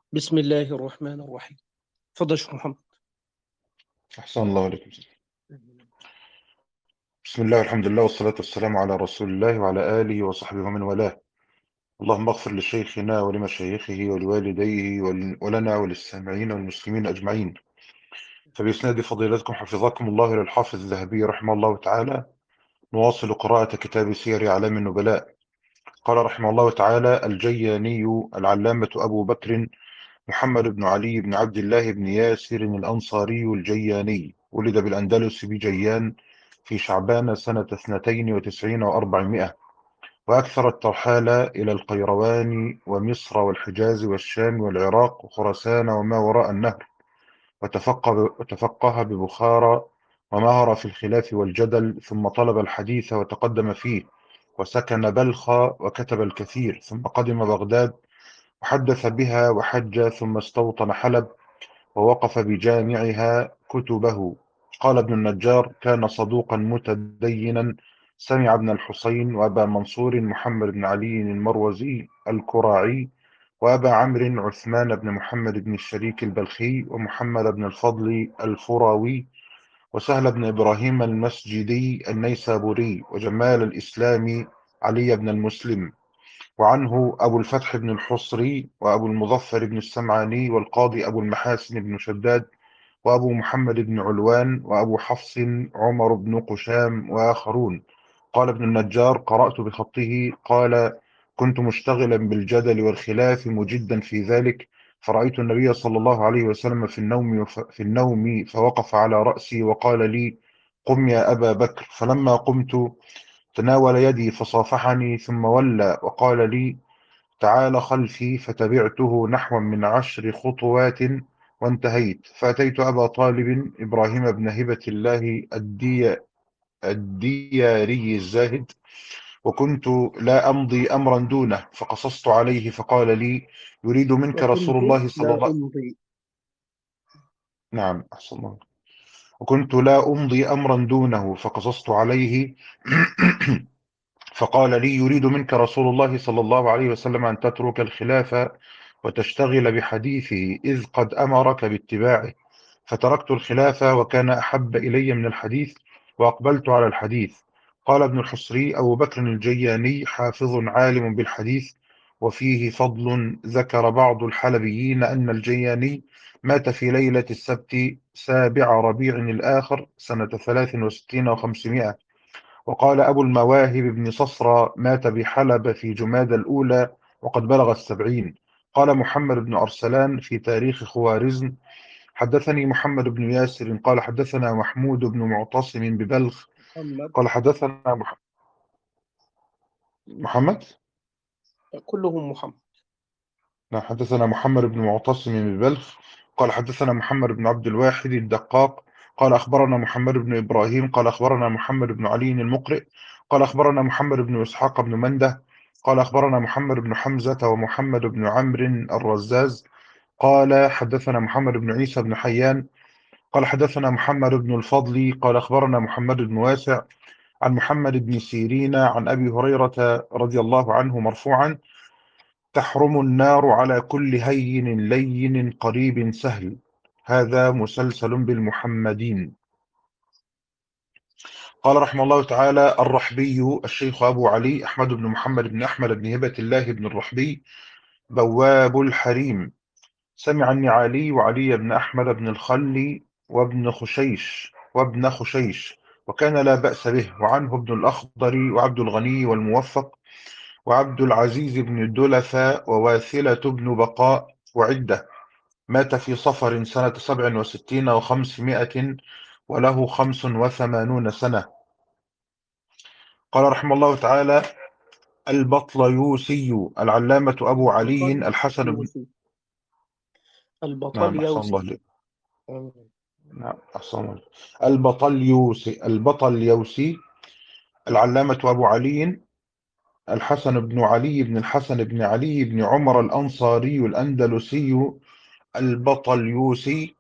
بسم الله الرحمن الرحيم. تفضل يا شيخ محمد. أحسن الله عليكم. بسم الله والحمد لله والصلاة والسلام على رسول الله وعلى آله وصحبه ومن والاه. اللهم اغفر لشيخنا ولمشايخه ولوالديه ولنا وللسامعين والمسلمين أجمعين. فبإسناد فضيلتكم حفظكم الله إلى الحافظ الذهبي رحمه الله تعالى، نواصل قراءة كتاب سير أعلام النبلاء. قال رحمه الله تعالى: الجياني العلامة أبو بكر محمد بن علي بن عبد الله بن ياسر الأنصاري الجياني، ولد بالأندلس بجيان في شعبان سنة 92 و400، وأكثر الترحال إلى القيروان ومصر والحجاز والشام والعراق وخراسان وما وراء النهر، وتفقه ببخارى، ومهر في الخلاف والجدل، ثم طلب الحديث وتقدم فيه، وسكن بلخ وكتب الكثير، ثم قدم بغداد وحدث بها وحج، ثم استوطن حلب ووقف بجامعها كتبه. قال ابن النجار: كان صدوقا متدينا، سمع ابن الحسين وأبا منصور محمد بن علي المروزي الكراعي، وأبا عمرو عثمان بن محمد بن الشريك البلخي، ومحمد بن الفضل الفراوي، وسهل بن إبراهيم المسجدي النيسابوري، وجمال الإسلام علي بن المسلم، وعنه أبو الفتح بن الحصري، وأبو المظفر بن السمعاني، والقاضي أبو المحاسن بن شداد، وأبو محمد بن علوان، وأبو حفص عمر بن قشام، وآخرون. قال ابن النجار: قرأت بخطه. قال: كنت مشتغلا بالجدل والخلاف مجدا في ذلك، فرأيت النبي صلى الله عليه وسلم في النوم فوقف على رأسي وقال لي: قم يا أبا بكر. فلما قمت تناول يدي فصافحني، ثم ولى وقال لي: تعال خلفي. فتبعته نحو من 10 خطوات وانتهيت، فأتيت أبا طالب إبراهيم بن هبة الله الدياري الزاهد، وكنت لا أمضي أمرا دونه، فقصصت عليه فقال لي: يريد منك رسول وكنت الله صلى لا الله. أمضي. نعم، أحسن الله. وكنت لا أمضي أمرا دونه، فقصصت عليه فقال لي: يريد منك رسول الله صلى الله عليه وسلم أن تترك الخلافة وتشتغل بحديثه، إذ قد أمرك باتباعه. فتركت الخلافة، وكان أحب إلي من الحديث، وأقبلت على الحديث. قال ابن الحصري: أبو بكر الجياني حافظ عالم بالحديث، وفيه فضل. ذكر بعض الحلبيين أن الجياني مات في ليلة السبت 7 ربيع الآخر سنة 63 و500. وقال أبو المواهب بن صصرى: مات بحلب في جماد الأولى وقد بلغ 70. قال محمد بن أرسلان في تاريخ خوارزم: حدثني محمد بن ياسر قال حدثنا محمود بن معتصم ببلخ محمد. قال حدثنا محمد. كلهم محمد. نعم، حدثنا محمد بن معتصم ببلخ قال حدثنا محمد بن عبد الواحد الدقاق قال أخبرنا محمد بن إبراهيم قال أخبرنا محمد بن علي المقرئ قال أخبرنا محمد بن إسحاق بن منده قال أخبرنا محمد بن حمزة ومحمد بن عمرو الرزاز قال حدثنا محمد بن عيسى بن حيان قال حدثنا محمد بن الفضل قال أخبرنا محمد بن واسع عن محمد بن سيرين عن أبي هريرة رضي الله عنه مرفوعا: تحرم النار على كل هين لين قريب سهل. هذا مسلسل بالمحمدين. قال رحمه الله تعالى: الرحبي الشيخ أبو علي أحمد بن محمد بن أحمد بن هبة الله بن الرحبي، بواب الحريم، سمع النعالي وعلي بن أحمد بن الخلي وابن خشيش، وكان لا بأس به. وعنه ابن الأخضر وعبد الغني والموفق وعبد العزيز بن الدلفاء وواثلة بن بقاء وعدة. مات في صفر سنة 67 و500، وله 85 سنة. قال رحمه الله تعالى: البطليوسي العلامة أبو علي البطل الحسن بن. يوسي. البطل نعم، أحسن الله يوسي. لك. نعم، أحسن الله. البطليوسي العلامة أبو علي الحسن بن علي بن الحسن بن علي بن عمر الأنصاري الأندلسي البطليوسي،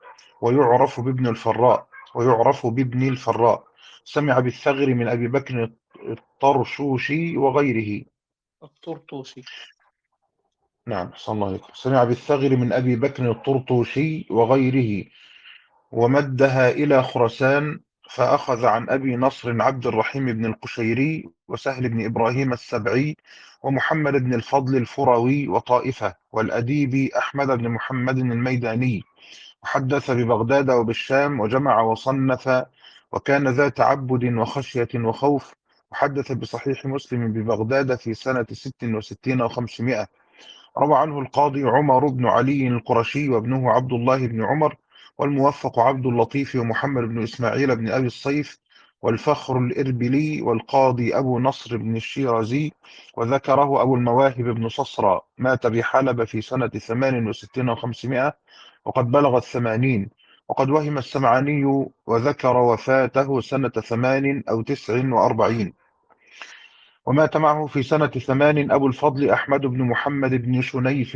ويعرف بابن الفراء. سمع بالثغر من أبي بكر الطرشوشي وغيره. الطرطوسي. نعم أحسن الله عليكم. سمع بالثغر من أبي بكر الطرطوشي وغيره، ومدها إلى خراسان، فأخذ عن أبي نصر عبد الرحيم بن القشيري وسهل بن إبراهيم السبعي ومحمد بن الفضل الفروي وطائفة، والأديب أحمد بن محمد الميداني، وحدث ببغداد وبالشام، وجمع وصنف، وكان ذا تعبد وخشية وخوف. وحدث بصحيح مسلم ببغداد في سنة 66 و500. روى عنه القاضي عمر بن علي القرشي وابنه عبد الله بن عمر، والموفق عبد اللطيف ومحمد بن إسماعيل بن أبي الصيف، والفخر الإربلي، والقاضي أبو نصر بن الشيرازي. وذكره أبو المواهب بن صصرى، مات بحلب في سنة 68 و500، وقد بلغ 80. وقد وهم السمعاني وذكر وفاته سنة 48 أو 49. ومات معه في سنة 8 أبو الفضل أحمد بن محمد بن شنيف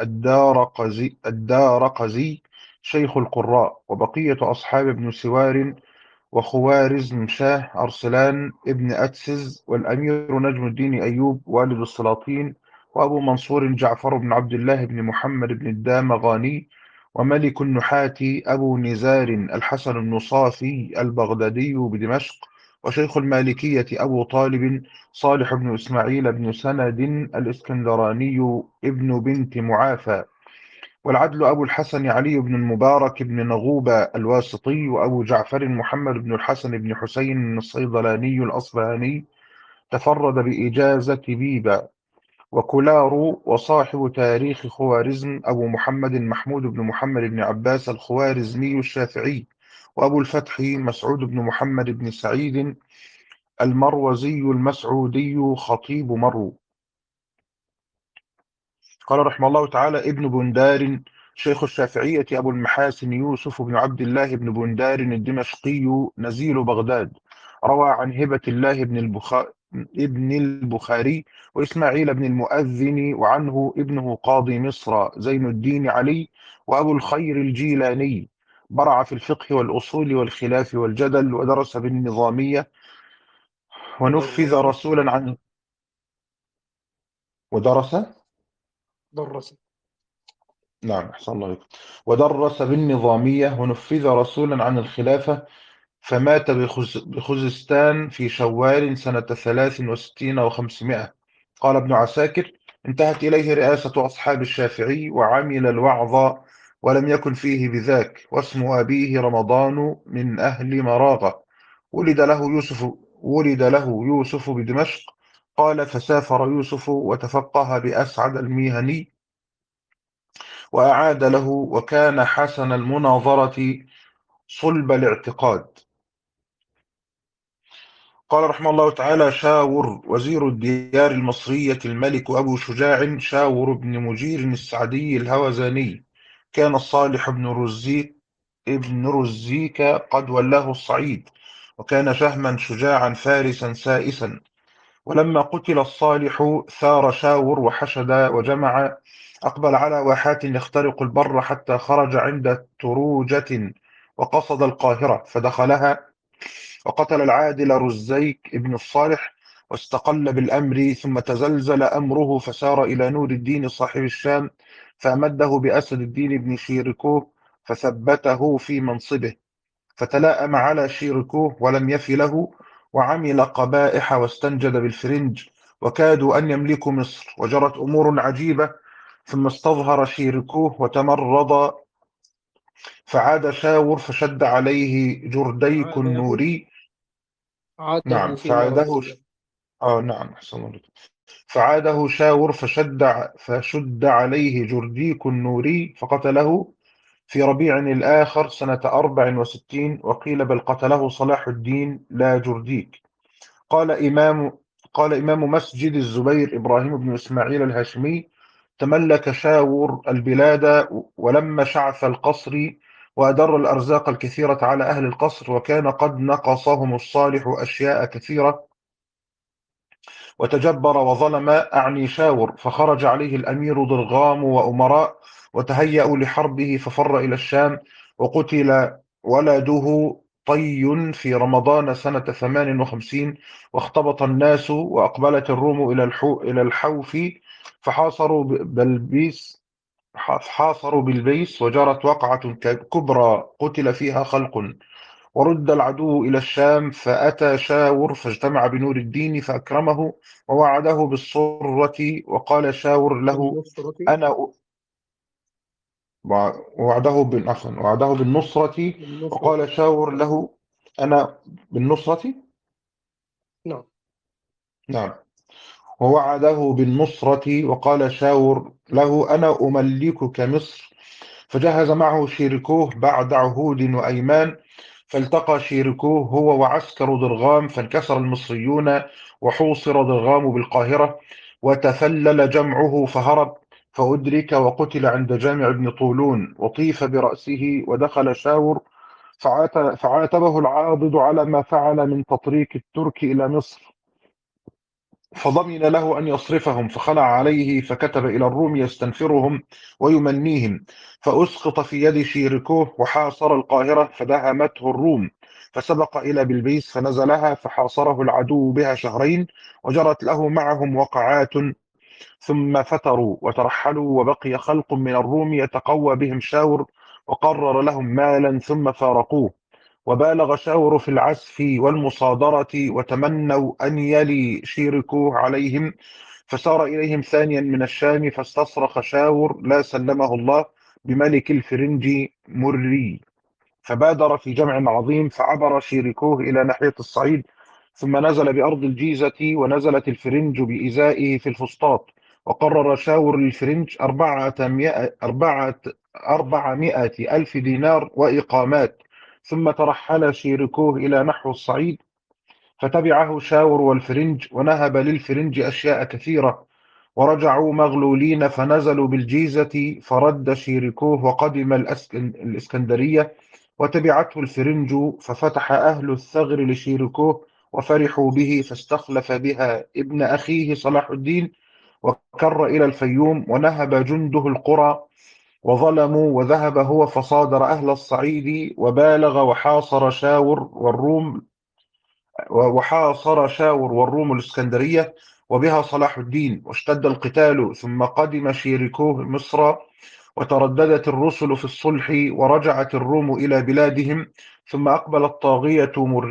الدارقزي شيخ القراء، وبقية أصحاب ابن سوار وخوارزم شاه أرسلان ابن أتسز، والأمير نجم الدين أيوب والد السلاطين، وأبو منصور جعفر بن عبد الله بن محمد بن الدامغاني، وملك النحاة أبو نزار الحسن النصافي البغدادي بدمشق، وشيخ المالكية أبو طالب صالح بن إسماعيل بن سند الإسكندراني ابن بنت معافى، والعدل أبو الحسن علي بن المبارك بن نغوبة الواسطي، وأبو جعفر محمد بن الحسن بن حسين الصيدلاني الأصبهاني، تفرد بإجازة بيبة. وكولارو وصاحب تاريخ خوارزم أبو محمد محمود بن محمد بن عباس الخوارزمي الشافعي، وأبو الفتح مسعود بن محمد بن سعيد المروزي المسعودي خطيب مرو. قال رحمه الله تعالى: ابن بندار شيخ الشافعية أبو المحاسن يوسف بن عبد الله بن بندار الدمشقي نزيل بغداد، روى عن هبة الله ابن البخاري وإسماعيل بن المؤذن، وعنه ابنه قاضي مصر زين الدين علي، وأبو الخير الجيلاني. برع في الفقه والأصول والخلاف والجدل، ودرس بالنظامية، ونفذ ودرس. رسولا عن ودرس درس. نعم أحسن الله عليكم. ودرس بالنظامية، ونفذ رسولا عن الخلافة، فمات بخزستان في شوال سنة 63 و500. قال ابن عساكر: انتهت إليه رئاسة أصحاب الشافعي، وعمل الوعظ، ولم يكن فيه بذاك. واسم أبيه رمضان من أهل مراغة. ولد له يوسف ولد له يوسف بدمشق. قال: فسافر يوسف وتفقه بأسعد الميهني، وأعاد له، وكان حسن المناظرة صلب الاعتقاد. قال رحمه الله تعالى: شاور وزير الديار المصرية الملك أبو شجاع شاور بن مجير السعدي الهوزاني، كان الصالح ابن رزيك قد ولاه الصعيد، وكان شهما شجاعا فارسا سائسا. ولما قتل الصالح ثار شاور وحشد وجمع، أقبل على واحات يخترق البر حتى خرج عند تروجة، وقصد القاهرة فدخلها، وقتل العادل رزيك ابن الصالح، واستقل بالأمر، ثم تزلزل أمره فسار إلى نور الدين صاحب الشام، فأمده بأسد الدين بن شيركوه، فثبته في منصبه، فتلاءم على شيركوه ولم يف له، وعمل قبائح واستنجد بالفرنج، وكادوا أن يملكوا مصر، وجرت أمور عجيبة. ثم استظهر شيركوه وتمرض، فعاد شاور فشد عليه جرديك عاده النوري. عاده نعم في مرضه. نعم أحسن الله. فعاده شاور فشد عليه جرديك النوري فقتله في ربيع الآخر سنة 64، وقيل بل قتله صلاح الدين لا جرديك. قال إمام قال إمام مسجد الزبير إبراهيم بن إسماعيل الهاشمي: تملك شاور البلاد، ولما شعث القصر، وأدر الأرزاق الكثيرة على أهل القصر، وكان قد نقصهم الصالح أشياء كثيرة، وتجبر وظلم، أعني شاور. فخرج عليه الأمير ضرغام وأمراء، وتهيأوا لحربه، ففر إلى الشام، وقتل ولده طي في رمضان سنة 58. واختبط الناس، وأقبلت الروم إلى الحوف، فحاصروا بلبيس، وجرت وقعة كبرى قتل فيها خلق. ورد العدو إلى الشام، فأتى شاور فاجتمع بنور الدين فأكرمه ووعده بالصرة، وقال شاور له: بالنصرة. أنا وعده بالنصرة، بالنصرة. وقال شاور له: أنا بالنصرة. نعم. نعم. ووعده بالنصرة، وقال شاور له: أنا أملكك مصر. فجهز معه شيركوه بعد عهود وأيمان، فالتقى شيركوه هو وعسكر ضرغام، فانكسر المصريون، وحوصر ضرغام بالقاهرة، وتفلل جمعه فهرب، فأدرك وقتل عند جامع بن طولون، وطيف برأسه، ودخل شاور فعاتبه العاضد على ما فعل من تطريق الترك إلى مصر، فضمن له أن يصرفهم، فخلع عليه فكتب إلى الروم يستنفرهم ويمنيهم، فأسقط في يد شيركوه وحاصر القاهرة، فدهمته الروم، فسبق إلى بلبيس فنزلها، فحاصره العدو بها شهرين، وجرت له معهم وقعات، ثم فتروا وترحلوا، وبقي خلق من الروم يتقوى بهم شاور، وقرر لهم مالا ثم فارقوه. وبالغ شاور في العسف والمصادرة، وتمنوا أن يلي شيركوه عليهم، فسار إليهم ثانيا من الشام، فاستصرخ شاور لا سلمه الله بملك الفرنج مري، فبادر في جمع عظيم، فعبر شيركوه إلى ناحية الصعيد، ثم نزل بأرض الجيزة، ونزلت الفرنج بإزائه في الفسطاط، وقرر شاور للفرنج 400 ألف دينار وإقامات، ثم ترحل شيركوه إلى نحو الصعيد، فتبعه شاور والفرنج، ونهب للفرنج أشياء كثيرة، ورجعوا مغلولين، فنزلوا بالجيزة، فرد شيركوه وقدم الإسكندرية، وتبعته الفرنج، ففتح أهل الثغر لشيركوه وفرحوا به، فاستخلف بها ابن أخيه صلاح الدين، وكر إلى الفيوم، ونهب جنده القرى، وظلموا، وذهب هو فصادر أهل الصعيد، وبالغ وحاصر شاور والروم الإسكندرية، وبها صلاح الدين، واشتد القتال، ثم قدم شيركوه مصر، وترددت الرسل في الصلح، ورجعت الروم إلى بلادهم، ثم أقبل الطاغية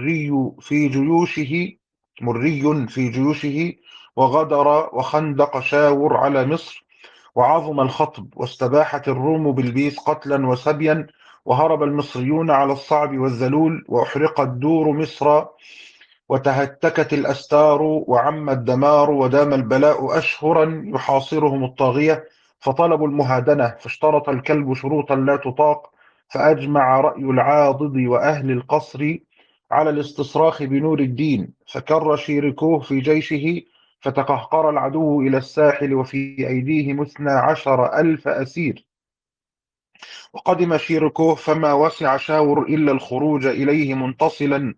مري في جيوشه، وغدر وخندق شاور على مصر، وعظم الخطب، واستباحت الروم بالبيس قتلا وسبيا، وهرب المصريون على الصعب والذلول، وأحرقت دور مصر، وتهتكت الأستار، وعم الدمار، ودام البلاء أشهرا يحاصرهم الطاغية، فطلبوا المهادنة، فاشترط الكلب شروطا لا تطاق، فأجمع رأي العاضد وأهل القصر على الاستصراخ بنور الدين، فكر شيركوه في جيشه، فتقهقر العدو إلى الساحل، وفي أيديهم 12 ألف أسير. وقدم شيركوه، فما وسع شاور إلا الخروج إليه منتصلا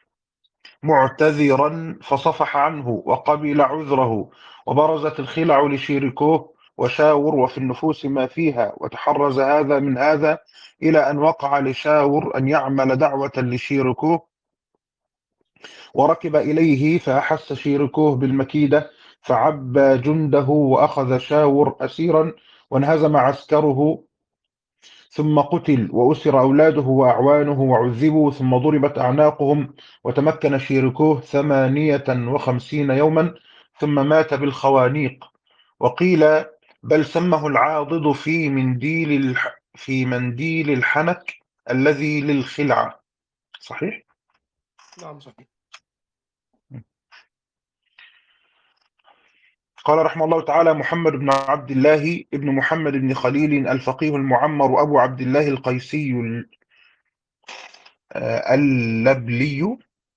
معتذرا، فصفح عنه وقبل عذره، وبرزت الخلع لشيركوه وشاور، وفي النفوس ما فيها، وتحرز هذا من هذا، إلى أن وقع لشاور أن يعمل دعوة لشيركوه، وركب إليه، فأحس شيركوه بالمكيدة، فعبى جنده، وأخذ شاور أسيرا، وانهزم عسكره، ثم قتل، وأسر أولاده وأعوانه وعذبوا، ثم ضربت أعناقهم، وتمكن شيركوه 58 يوما، ثم مات بالخوانيق. وقيل بل سمه العاضد في منديل الحنك الذي للخلعة. صحيح؟ نعم صحيح. قال رحمه الله تعالى: محمد بن عبد الله ابن محمد بن خليل الفقيه المعمر أبو عبد الله اللبلي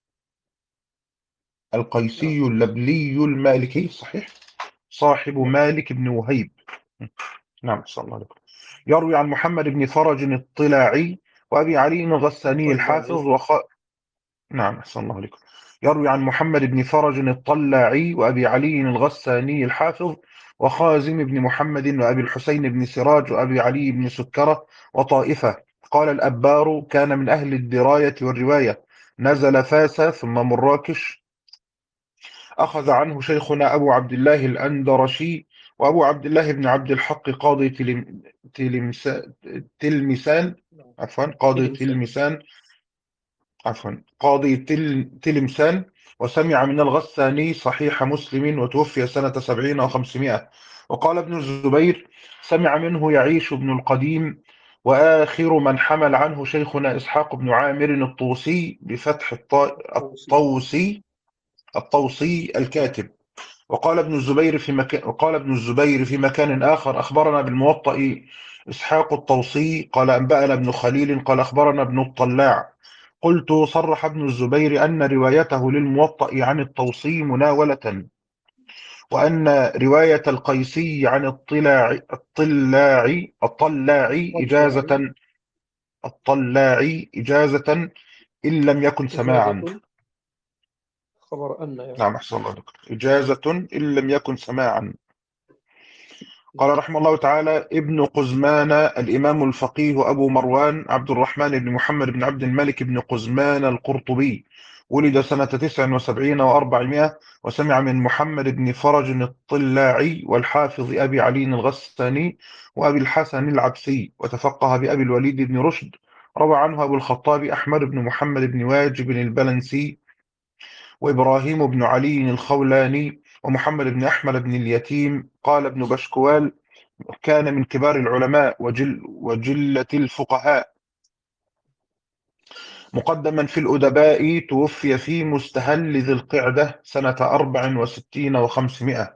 نعم. القيسي اللبلي المالكي. صحيح. صاحب نعم. مالك بن وهيب. نعم، صلى الله عليه وسلم. يروي عن محمد بن فرج الطلاعي وأبي علي الغساني الطلاعي. الحافظ نعم، صلى الله عليه وسلم. يروي عن محمد بن فرج الطلاعي وأبي علي الغساني الحافظ، وخازم بن محمد، وأبي الحسين بن سراج، وأبي علي بن سكرة، وطائفة. قال الأبار: كان من أهل الدراية والرواية، نزل فاس ثم مراكش، أخذ عنه شيخنا أبو عبد الله الأندرشي، وأبو عبد الله بن عبد الحق قاضي تلمسان نعم. عفوا قاضي تلمسان. تلمسان عفوا قاضي تلمسان. وسمع من الغساني صحيح مسلم، وتوفي سنة 70 و500. وقال ابن الزبير: سمع منه يعيش بن القديم. وآخر من حمل عنه شيخنا إسحاق بن عامر الطوسي بفتح الطوسي. الطوسي الكاتب. وقال ابن الزبير في مكان آخر: أخبرنا بالموطأ إسحاق الطوسي قال أنبأنا ابن خليل قال أخبرنا ابن الطلاع. قلت: صرح ابن الزبير أن روايته للموطأ عن الطوسي مناولة، وأن رواية القيسي عن طلعي. الطلاعي إجازة إن لم يكن سماعا. إجازة. خبر أن يعني. نعم، أحسن الله عليك. إجازة إن لم يكن سماعا. نعم. قال رحمه الله تعالى: ابن قزمان الإمام الفقيه أبو مروان عبد الرحمن بن محمد بن عبد الملك بن قزمان القرطبي، ولد سنة 79 و400. وسمع من محمد بن فرج الطلاعي والحافظ أبي علي الغساني وأبي الحسن العبسي، وتفقه بأبي الوليد بن رشد. روى عنه أبو الخطاب أحمد بن محمد بن واجب البلنسي، وإبراهيم بن علي الخولاني، ومحمد بن أحمد بن اليتيم. قال ابن بشكوال: كان من كبار العلماء وجلة الفقهاء، مقدما في الأدباء، توفي في مستهل ذي القعدة سنة 64 و500.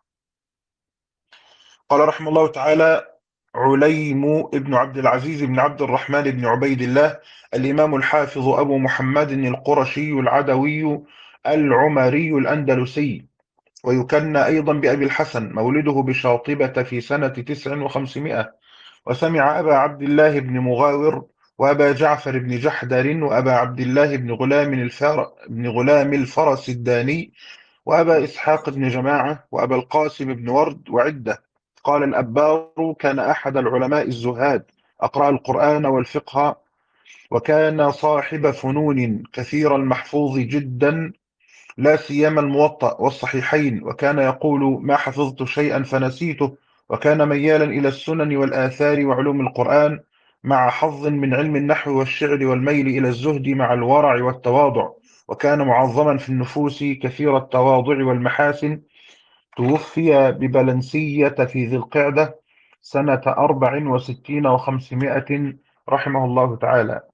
قال رحمه الله تعالى: عليم ابن عبد العزيز بن عبد الرحمن بن عبيد الله الإمام الحافظ أبو محمد القرشي العدوي العمري الأندلسي، ويكنى أيضا بأبي الحسن، مولده بشاطبة في سنة 9 و500. وسمع أبا عبد الله بن مغاور، وأبا جعفر بن جحدر، وأبا عبد الله بن غلام الفرس الداني، وأبا إسحاق بن جماعة، وأبا القاسم بن ورد، وعدة. قال الأبار: كان أحد العلماء الزهاد، أقرأ القرآن والفقه، وكان صاحب فنون كثير المحفوظ جدا، لا سيما الموطأ والصحيحين. وكان يقول: ما حفظت شيئا فنسيته. وكان ميالا إلى السنن والآثار وعلوم القرآن، مع حظ من علم النحو والشعر، والميل إلى الزهد مع الورع والتواضع. وكان معظما في النفوس كثير التواضع والمحاسن. توفي ببلنسية في ذي القعدة سنة 64 و500، رحمه الله تعالى.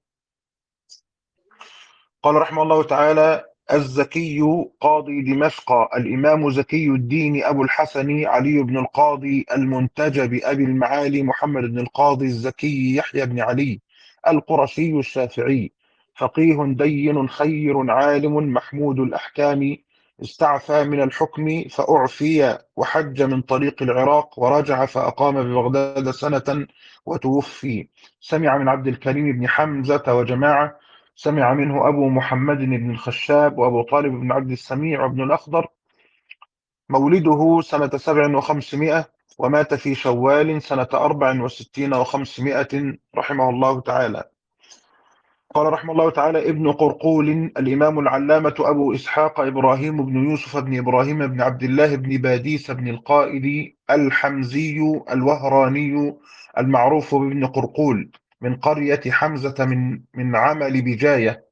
قال رحمه الله تعالى: الزكي قاضي دمشق الإمام زكي الدين أبو الحسن علي بن القاضي المنتجب أبي المعالي محمد بن القاضي الزكي يحيى بن علي القرشي الشافعي، فقيه دين خير عالم محمود الأحكام، استعفى من الحكم فأعفي، وحج من طريق العراق، ورجع فأقام ببغداد سنة وتوفي. سمع من عبد الكريم بن حمزة وجماعة. سمع منه أبو محمد بن الخشاب، وأبو طالب بن عبد السميع، وابن الأخضر، مولده سنة 7 و500. ومات في شوال سنة 64 و500، رحمه الله تعالى. قال رحمه الله تعالى: ابن قرقول الإمام العلامة أبو إسحاق إبراهيم بن يوسف بن إبراهيم بن عبد الله بن باديس بن القائد الحمزي الوهراني، المعروف بابن قرقول، من قرية حمزة من عمل بجاية.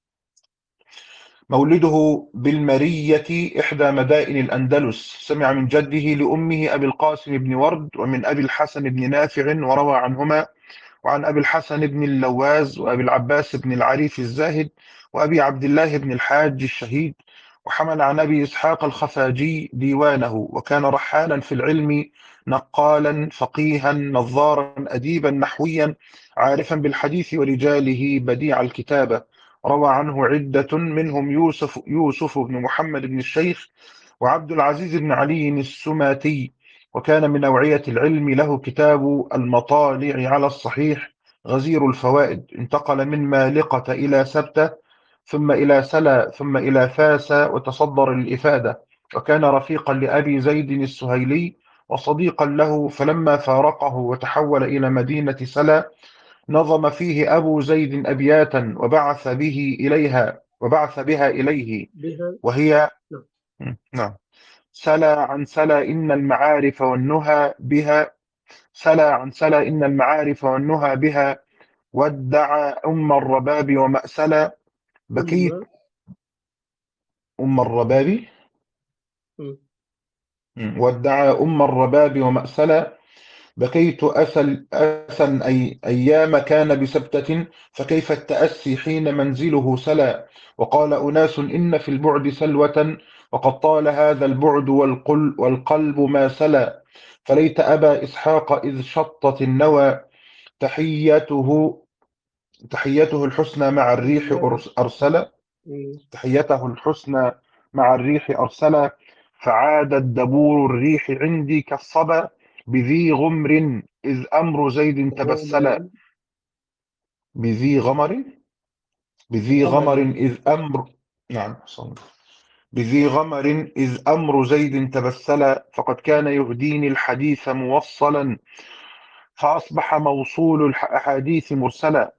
مولده بالمرية إحدى مدائن الأندلس. سمع من جده لأمه أبي القاسم بن ورد، ومن أبي الحسن بن نافع، وروى عنهما، وعن أبي الحسن بن اللواز، وأبي العباس بن العريف الزاهد، وأبي عبد الله بن الحاج الشهيد. وحمل عن أبي إسحاق الخفاجي ديوانه. وكان رحالا في العلم، نقالا فقيها نظارا أديبا نحويا، عارفا بالحديث ورجاله، بديع الكتابة. روى عنه عدة، منهم يوسف بن محمد بن الشيخ، وعبد العزيز بن علي السماتي. وكان من أوعية العلم، له كتاب المطالع على الصحيح غزير الفوائد. انتقل من مالقة إلى سبتة، ثم إلى سلا، ثم إلى فاس، وتصدر الإفادة. وكان رفيقا لأبي زيد السهيلي وصديقا له. فلما فارقه وتحول إلى مدينة سلا، نظم فيه أبو زيد أبياتا، وبعث بها إليه، بها. وهي نعم. نعم سلا عن سلا إن المعارف والنهى بها سلا عن سلا إن المعارف والنهى بها وادعى أم الرباب ومأسلا بكيت أم الرباب وادعى أم الرباب ومأسلا بكيت أسا أيام كان بسبتة فكيف التأسي حين منزله سلا وقال أناس إن في البعد سلوة وقد طال هذا البعد والقلب ما سلا فليت أبا إسحاق إذ شطت النوى تحيته تحيته الحسنى مع الريح أرسلا تحيته الحسنى مع الريح أرسلا فعاد الدبور الريح عندي كالصبا بذي غمر إذ أمر زيد تبسلا بذي غمر بذي غمر إذ أمر نعم صلى بذي غمر إذ أمر زيد تبسلا فقد كان يهديني الحديث موصلا فأصبح موصول الأحاديث مرسلا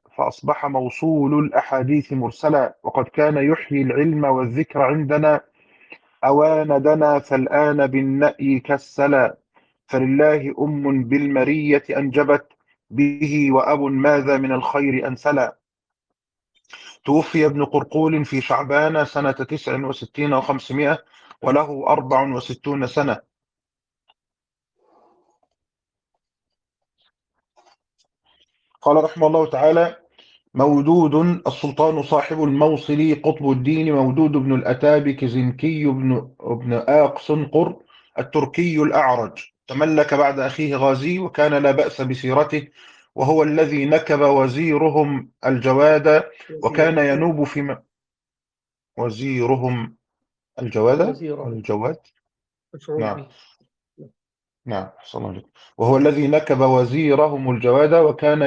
وقد كان يحيي العلم والذكر عندنا أوان دنا فالآن بالنأي كالسلا فلله أم بالمرية أنجبت به وأب ماذا من الخير أنسلا توفي ابن قرقول في شعبان سنة 69 و500 وله 64 سنة. قال رحمه الله تعالى: مودود السلطان صاحب الموصل قطب الدين مودود بن الأتابك زنكي بن آقصنقر التركي الأعرج، تملك بعد أخيه غازي وكان لا بأس بسيرته، وهو الذي نكب وزيرهم الجواد وكان ينوب في وزيرهم الجواد. نعم نعم صلى الله عليه وسلم. وهو الذي نكب وزيرهم الجواد وكان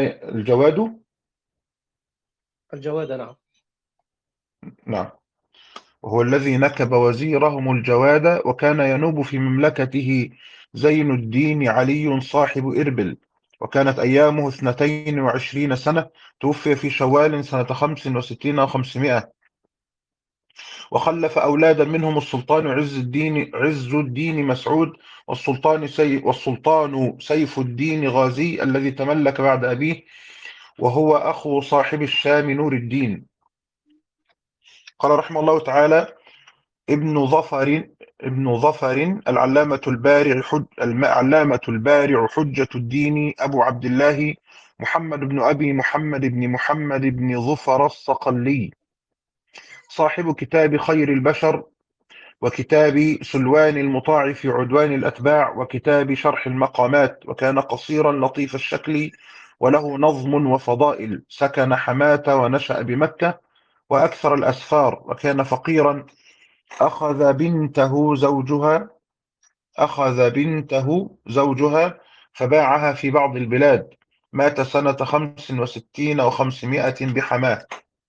الجواد. نعم. وهو الذي نكب وزيرهم الجواد وكان ينوب في مملكته زين الدين علي صاحب إربل، وكانت أيامه 22 سنة، توفي في شوال سنة 65 و500، وخلف أولادا منهم السلطان عز الدين مسعود والسلطان سيف الدين غازي الذي تملك بعد أبيه، وهو أخو صاحب الشام نور الدين. قال رحمه الله تعالى: ابن ظفر العلامة البارع حجة الدين أبو عبد الله محمد بن أبي محمد بن محمد بن ظفر الصقلي، صاحب كتاب خير البشر، وكتاب سلوان المطاع في عدوان الأتباع، وكتاب شرح المقامات، وكان قصيرا لطيف الشكل وله نظم وفضائل، سكن حماة ونشأ بمكة وأكثر الأسفار، وكان فقيرا، أخذ بنته زوجها فباعها في بعض البلاد، مات سنة 65 و500 بحماة.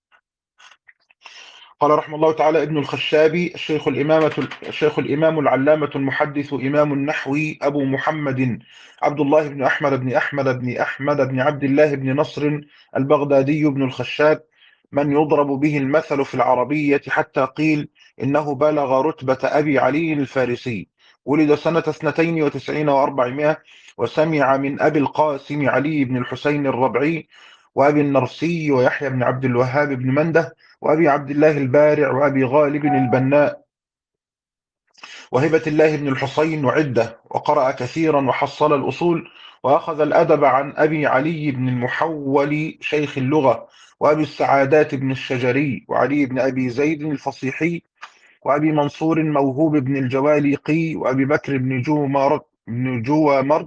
قال رحمه الله تعالى: ابن الخشابي الشيخ الإمام العلامة المحدث إمام النحوي أبو محمد عبد الله بن أحمد بن عبد الله بن نصر البغدادي بن الخشاب، من يضرب به المثل في العربية حتى قيل إنه بلغ رتبة أبي علي الفارسي. ولد سنة 92 و400، وسمع من أبي القاسم علي بن الحسين الربعي وأبي النرسي ويحيى بن عبد الوهاب بن منده وأبي عبد الله البارع وأبي غالب البناء وهبة الله بن الحسين وعدة، وقرأ كثيرا وحصل الأصول، وأخذ الأدب عن أبي علي بن المحول شيخ اللغة، وأبي السعادات بن الشجري، وعلي بن أبي زيد الفصيحي، وأبي منصور موهوب بن الجواليقي، وأبي بكر بن جوامرد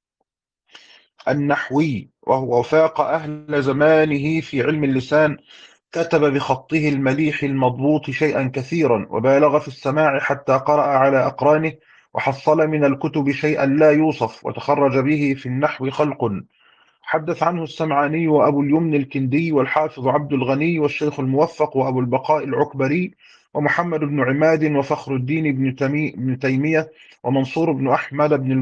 النحوي، وهو فاق أهل زمانه في علم اللسان، كتب بخطه المليح المضبوط شيئا كثيرا، وبالغ في السماع حتى قرأ على أقرانه، وحصل من الكتب شيئا لا يوصف، وتخرج به في النحو خلق. حدث عنه السمعاني وأبو اليمن الكندي والحافظ عبد الغني والشيخ الموفق وأبو البقاء العكبري ومحمد بن عماد وفخر الدين بن تيمية ومنصور بن أحمد بن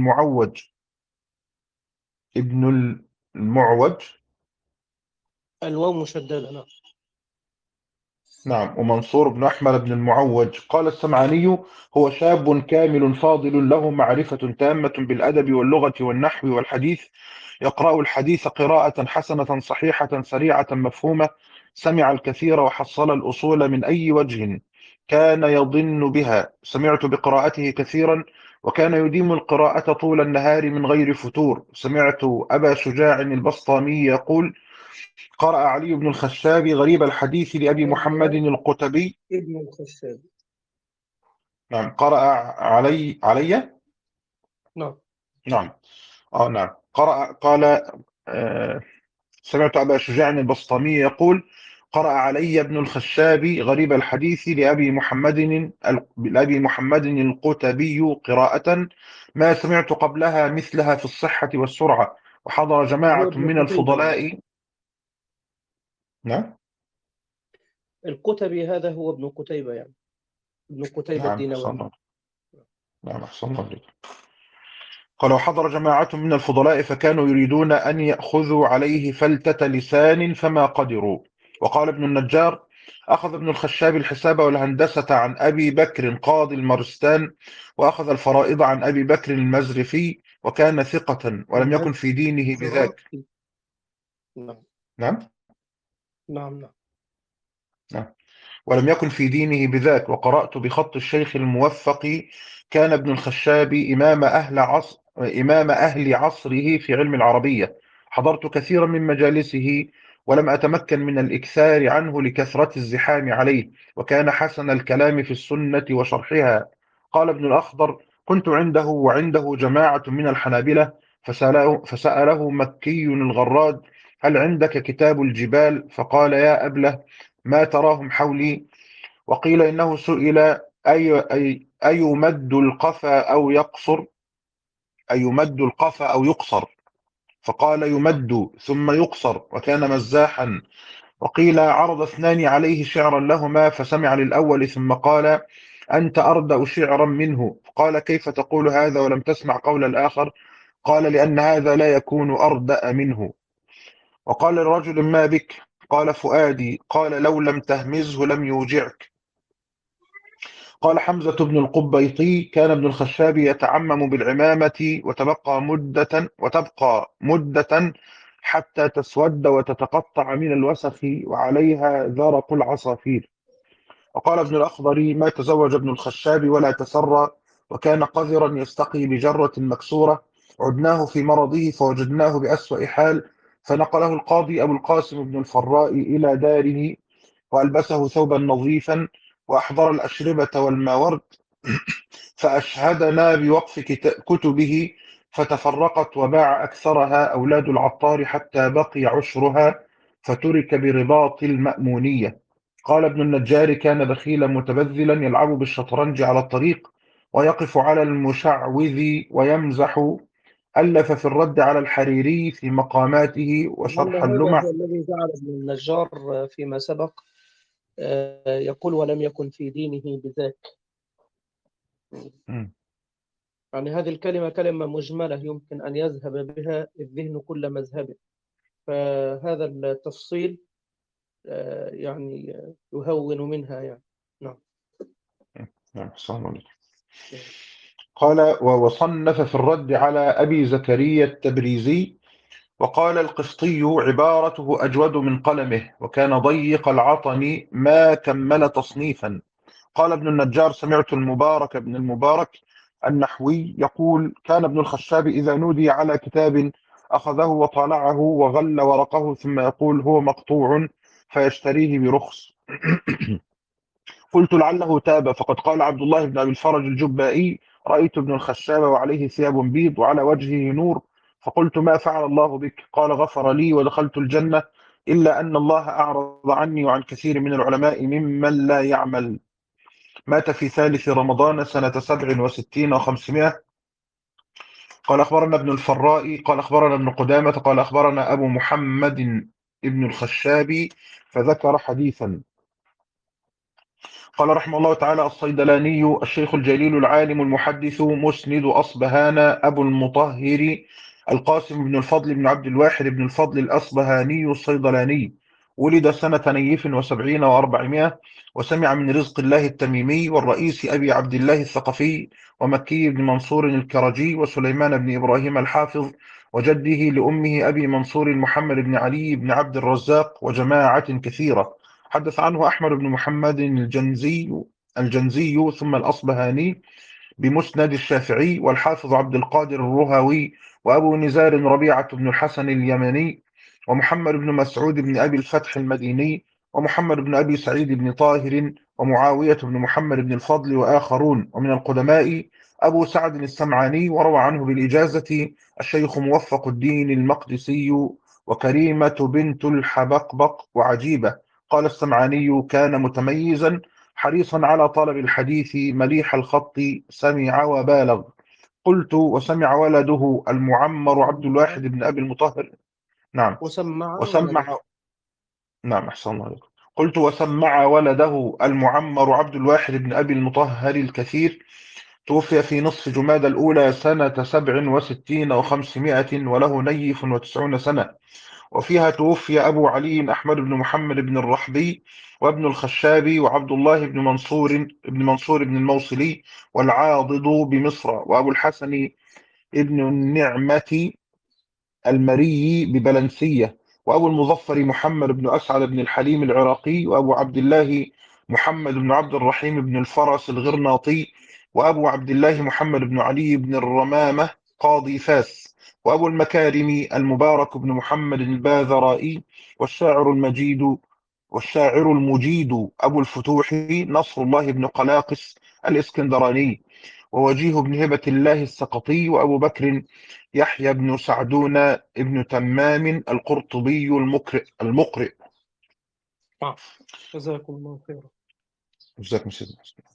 المعوج الواو مشددة. نعم. ومنصور بن أحمد بن المعوج قال السمعاني: هو شاب كامل فاضل له معرفة تامة بالأدب واللغة والنحو والحديث، يقرأ الحديث قراءة حسنة صحيحة سريعة مفهومة، سمع الكثير وحصل الأصول من أي وجه كان يضن بها، سمعت بقراءته كثيرا، وكان يديم القراءة طول النهار من غير فتور. سمعت أبا شجاع البسطامي يقول: قرأ علي بن الخشاب غريب الحديث لأبي محمد القتبي. ابن الخشاب. نعم. قرأ علي. نعم. نعم. نعم. قال سمعت أبا شجاع البسطامي يقول: قرأ علي بن الخشاب غريب الحديث لأبي محمد القتبي قراءة ما سمعت قبلها مثلها في الصحة والسرعة، وحضر هو جماعة ابن من قتيبة. الفضلاء. نعم. القتبي هذا هو ابن قتيبة، يعني ابن قتيبة نعم. أحسن الدينوي. الله. نعم. أحسن الله. قال: وحضر جماعة من الفضلاء فكانوا يريدون أن يأخذوا عليه فلتة لسان فما قدروا. وقال ابن النجار: أخذ ابن الخشاب الحساب والهندسة عن أبي بكر قاضي المرستان، وأخذ الفرائض عن أبي بكر المزرفي، وكان ثقة ولم يكن في دينه بذاك. نعم. نعم. نعم. نعم. نعم. ولم يكن في دينه بذاك. وقرأت بخط الشيخ الموفق: كان ابن الخشاب إمام أهل عصره في علم العربية. حضرت كثيرا من مجالسه ولم أتمكن من الإكثار عنه لكثرة الزحام عليه، وكان حسن الكلام في السنة وشرحها. قال ابن الأخضر: كنت عنده وعنده جماعة من الحنابلة، فسأله مكي الغراد: هل عندك كتاب الجبال؟ فقال: يا أبله، ما تراهم حولي؟ وقيل إنه سئل: أيمد القفا أو يقصر؟ أيمد القفا أو يقصر؟ فقال: يمد ثم يقصر، وكان مزاحا. وقيل: عرض اثنان عليه شعرا لهما، فسمع للأول ثم قال: أنت أردأ شعرا منه. قال: كيف تقول هذا ولم تسمع قول الآخر؟ قال: لأن هذا لا يكون أردأ منه. وقال لرجل: ما بك؟ قال: فؤادي. قال: لو لم تهمزه لم يوجعك. قال حمزة بن القبيطي: كان ابن الخشاب يتعمم بالعمامة وتبقى مدة حتى تسود وتتقطع من الوسخ وعليها ذرق العصافير. وقال ابن الأخضر: ما تزوج ابن الخشاب ولا تسرى، وكان قذرا يستقي بجرة مكسورة. عدناه في مرضه فوجدناه بأسوأ حال، فنقله القاضي أبو القاسم بن الفراء إلى داره، وألبسه ثوبا نظيفا، وأحضر الأشربة والماورد، فأشهدنا بوقف كتبه، فتفرقت وباع أكثرها أولاد العطار حتى بقي عشرها، فترك برباط المأمونية. قال ابن النجار: كان بخيلا متبذلا يلعب بالشطرنج على الطريق، ويقف على المشعوذ ويمزح. ألف في الرد على الحريري في مقاماته لعل وشرح هذا اللمع. هو الذي جعل ابن النجار فيما سبق يقول: ولم يكن في دينه بذاك. م. يعني هذه الكلمة كلمة مجملة يمكن أن يذهب بها الذهن كل مذهب، فهذا التفصيل يعني يهون منها يعني. نعم. نعم. قال: وصنف في الرد على أبي زكريا التبريزي. وقال القسطي: عبارته أجود من قلمه، وكان ضيق العطن ما كمل تصنيفا. قال ابن النجار: سمعت المبارك بن المبارك النحوي يقول: كان ابن الخشاب إذا نودي على كتاب أخذه وطالعه وغل ورقه، ثم يقول: هو مقطوع، فيشتريه برخص. قلت: لعله تاب. فقد قال عبد الله بن أبي الفرج الجبائي: رأيت ابن الخشاب وعليه ثياب بيض وعلى وجهه نور، فقلت: ما فعل الله بك؟ قال: غفر لي ودخلت الجنة، إلا أن الله أعرض عني وعن كثير من العلماء ممن لا يعمل. مات في ثالث رمضان سنة 67 و500. قال: أخبرنا ابن الفراء قال أخبرنا ابن قدامة قال أخبرنا أبو محمد ابن الخشاب، فذكر حديثا. قال رحمه الله تعالى: الصيدلاني الشيخ الجليل العالم المحدث مسند أصبهان أبو المطهر القاسم بن الفضل بن عبد الواحد بن الفضل الأصبهاني الصيدلاني، ولد سنة نيف 70 و400، وسمع من رزق الله التميمي والرئيس أبي عبد الله الثقفي ومكي بن منصور الكرجي وسليمان بن إبراهيم الحافظ وجده لأمه أبي منصور محمد بن علي بن عبد الرزاق وجماعة كثيرة. حدث عنه أحمد بن محمد الجنزي ثم الأصبهاني بمسند الشافعي، والحافظ عبد القادر الرهوي، وأبو نزار ربيعة بن الحسن اليمني، ومحمد بن مسعود بن أبي الفتح المديني، ومحمد بن أبي سعيد بن طاهر، ومعاوية بن محمد بن الفضل وآخرون. ومن القدماء أبو سعد السمعاني، وروى عنه بالإجازة الشيخ موفق الدين المقدسي وكريمة بنت الحبقبق وعجيبة. قال السمعاني: كان متميزا حريصا على طلب الحديث مليح الخط، سمع وبالغ. قلت: وسمع ولده المعمر عبد الواحد بن أبي المطهر. نعم. وسمع وسمع نعم، أحسن الله عليكم. قلت: وسمع ولده المعمر عبد الواحد بن أبي المطهر الكثير، توفي في نصف جمادى الأولى سنة 67 و500، وله نيف 90 سنة. وفيها توفي أبو علي أحمد بن محمد بن الرحبي، وابن الخشابي، وعبد الله بن منصور بن الموصلي، والعاضد بمصر، وأبو الحسن ابن النعمة المري ببلنسية، وأبو المظفر محمد بن أسعد بن الحليم العراقي، وأبو عبد الله محمد بن عبد الرحيم بن الفرس الغرناطي، وأبو عبد الله محمد بن علي بن الرمامة قاضي فاس، وأبو المكارم المبارك بن محمد الباذرائي، والشاعر المجيد أبو الفتوح نصر الله بن قلاقس الإسكندراني، ووجيه بن هبة الله السقطي، وأبو بكر يحيى بن سعدون ابن تمام القرطبي المقرئ. جزاكم الله خيرا. جزاكم سيدنا.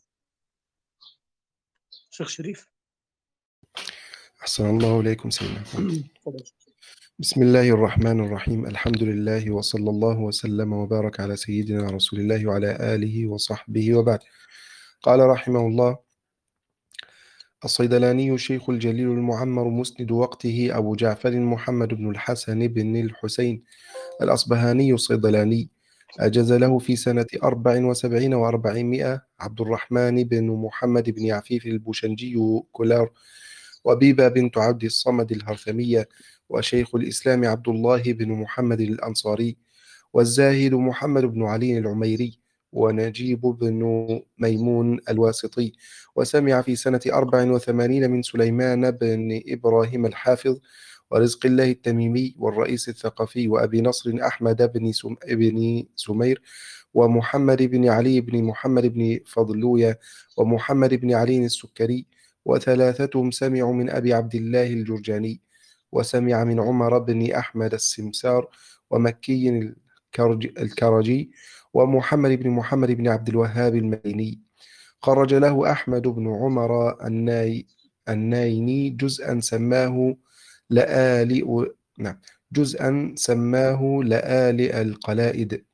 شيخ شريف. أحسن الله إليكم سيدنا. بسم الله الرحمن الرحيم. الحمد لله، وصلى الله وسلم وبارك على سيدنا رسول الله وعلى آله وصحبه وبعد. قال رحمه الله: الصيدلاني الشيخ الجليل المعمر مسند وقته أبو جعفر محمد بن الحسن بن الحسين الأصبهاني الصيدلاني، أجز له في سنة 74 و400 عبد الرحمن بن محمد بن عفيف البوشنجي كولار، وبيبة بنت عبد الصمد الهرثمية، وشيخ الإسلام عبد الله بن محمد الأنصاري، والزاهد محمد بن علي العميري، ونجيب بن ميمون الواسطي. وسمع في سنة 84 من سليمان بن إبراهيم الحافظ، ورزق الله التميمي، والرئيس الثقفي، وأبي نصر أحمد بن سمير، ومحمد بن علي بن محمد بن فضلوية، ومحمد بن علي السكري، وثلاثتهم سمعوا من أبي عبد الله الجرجاني. وسمع من عمر بن أحمد السمسار، ومكي الكرجي، ومحمد بن محمد بن عبد الوهاب المديني. خرج له أحمد بن عمر النايني جزءا سماه لآلئ القلائد.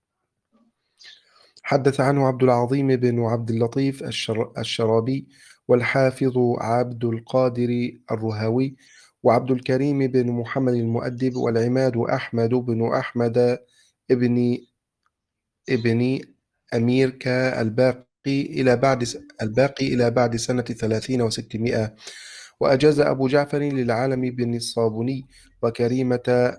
حدث عنه عبد العظيم بن عبد اللطيف الشرابي، والحافظ عبد القادر الرهوي، وعبد الكريم بن محمد المؤدب، والعماد أحمد بن أحمد ابن أمير الباقي إلى بعد سنة 30 و600. وأجاز أبو جعفر للعالم بن الصابوني، وكريمة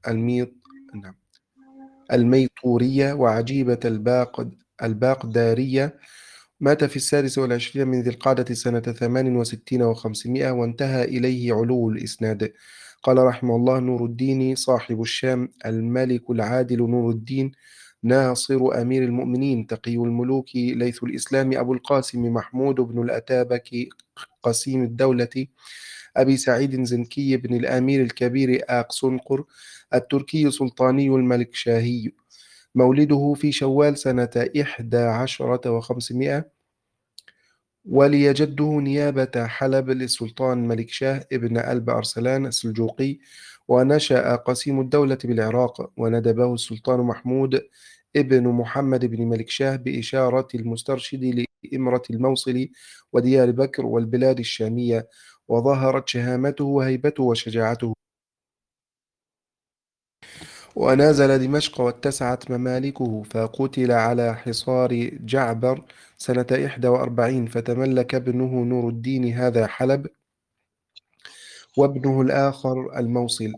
الميطورية، وعجيبة الباقدارية. مات في 26 من ذي القعدة سنة 68 و500، وانتهى إليه علو الإسناد. قال رحمه الله: نور الدين صاحب الشام، الملك العادل نور الدين، ناصر أمير المؤمنين، تقي الملوك، ليث الإسلام، أبو القاسم محمود بن الأتابك قسيم الدولة، أبي سعيد زنكي بن الأمير الكبير آقصنقر التركي سلطاني الملك شاهي. مولده في شوال سنة 11 و500. ولي جده نيابة حلب للسلطان ملك شاه ابن ألب أرسلان السلجوقي. ونشأ قسيم الدولة بالعراق، وندبه السلطان محمود ابن محمد بن ملك شاه بإشارة المسترشد لإمرة الموصل وديار بكر والبلاد الشامية، وظهرت شهامته وهيبته وشجاعته. ونازل دمشق واتسعت ممالكه، فقتل على حصار جعبر سنة 41، فتملك ابنه نور الدين هذا حلب، وابنه الآخر الموصل.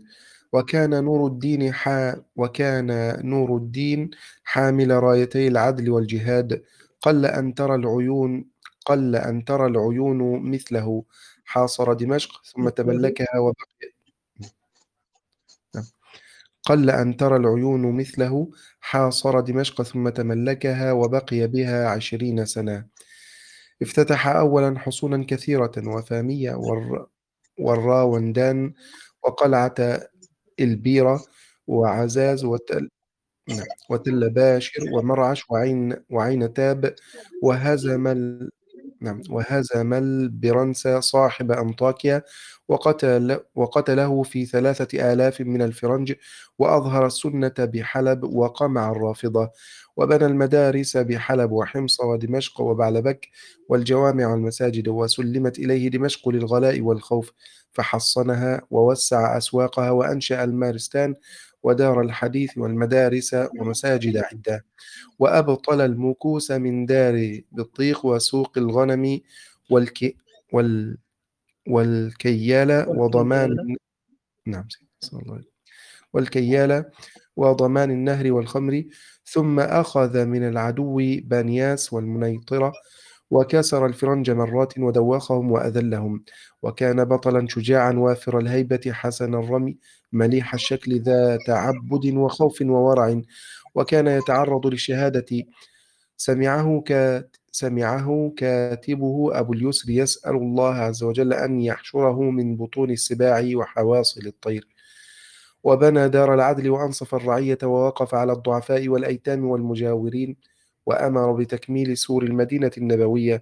وكان نور الدين حامل رايتي العدل والجهاد. قل أن ترى العيون مثله. حاصر دمشق ثم تملكها وبقي قل أن ترى العيون مثله. حاصر دمشق ثم تملكها وبقي بها 20 سنة. افتتح أولا حصونا كثيرة وفامية، والراوندان، وقلعة البيرة، وعزاز، وتل باشر، ومرعش، وعين تاب، وهزم البرنس صاحب أنطاكيا، وقتله في 3000 من الفرنج، وأظهر السنة بحلب، وقمع الرافضة، وبنى المدارس بحلب وحمص ودمشق وبعلبك، والجوامع والمساجد، وسلمت إليه دمشق للغلاء والخوف، فحصنها ووسع أسواقها، وأنشأ المارستان ودار الحديث والمدارس ومساجد عدة، وأبطل المكوس من دار بطيخ وسوق الغنم والك وال والكيالة وضمان صلى الله عليه وسلم. والكيالة وضمان النهر والخمر. ثم أخذ من العدو بانياس والمنيطرة، وكسر الفرنج مرات ودوخهم وأذلهم. وكان بطلا شجاعا وافر الهيبة حسن الرمي مليح الشكل ذا تعبد وخوف وورع، وكان يتعرض للشهادة. سمعه كاتبه أبو اليسر يسأل الله عز وجل أن يحشره من بطون السباع وحواصل الطير. وبنى دار العدل وأنصف الرعية، ووقف على الضعفاء والأيتام والمجاورين، وأمر بتكميل سور المدينة النبوية،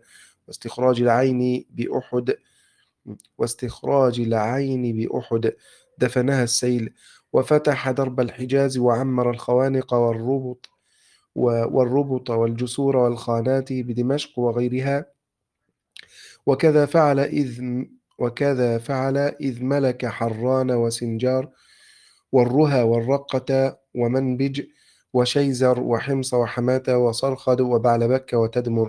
واستخراج العين بأحد دفنها السيل، وفتح درب الحجاز، وعمر الخوانق والربط والجسور والخانات بدمشق وغيرها. وكذا فعل إذ ملك حران وسنجار والرها والرقة ومنبج وشيزر وحمص وحماة وصرخد وبعلبك وتدمر.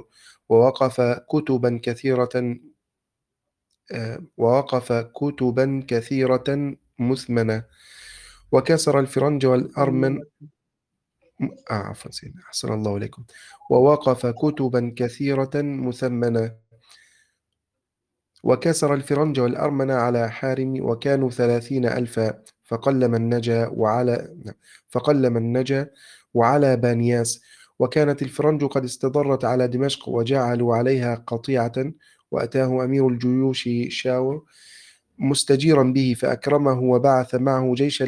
ووقف كتبا كثيرة مثمنة، وكسر الفرنج والأرمن. عفوا سيدنا، أحسن الله إليكم. ووقف كتبا كثيرة مثمنة، وكسر الفرنج والأرمن على حارم، وكانوا 30,000. فقل من نجا وعلى بانياس. وكانت الفرنج قد استضرت على دمشق، وجعلوا عليها قطيعة، وأتاه أمير الجيوش شاور مستجيرا به، فأكرمه، وبعث معه جيشا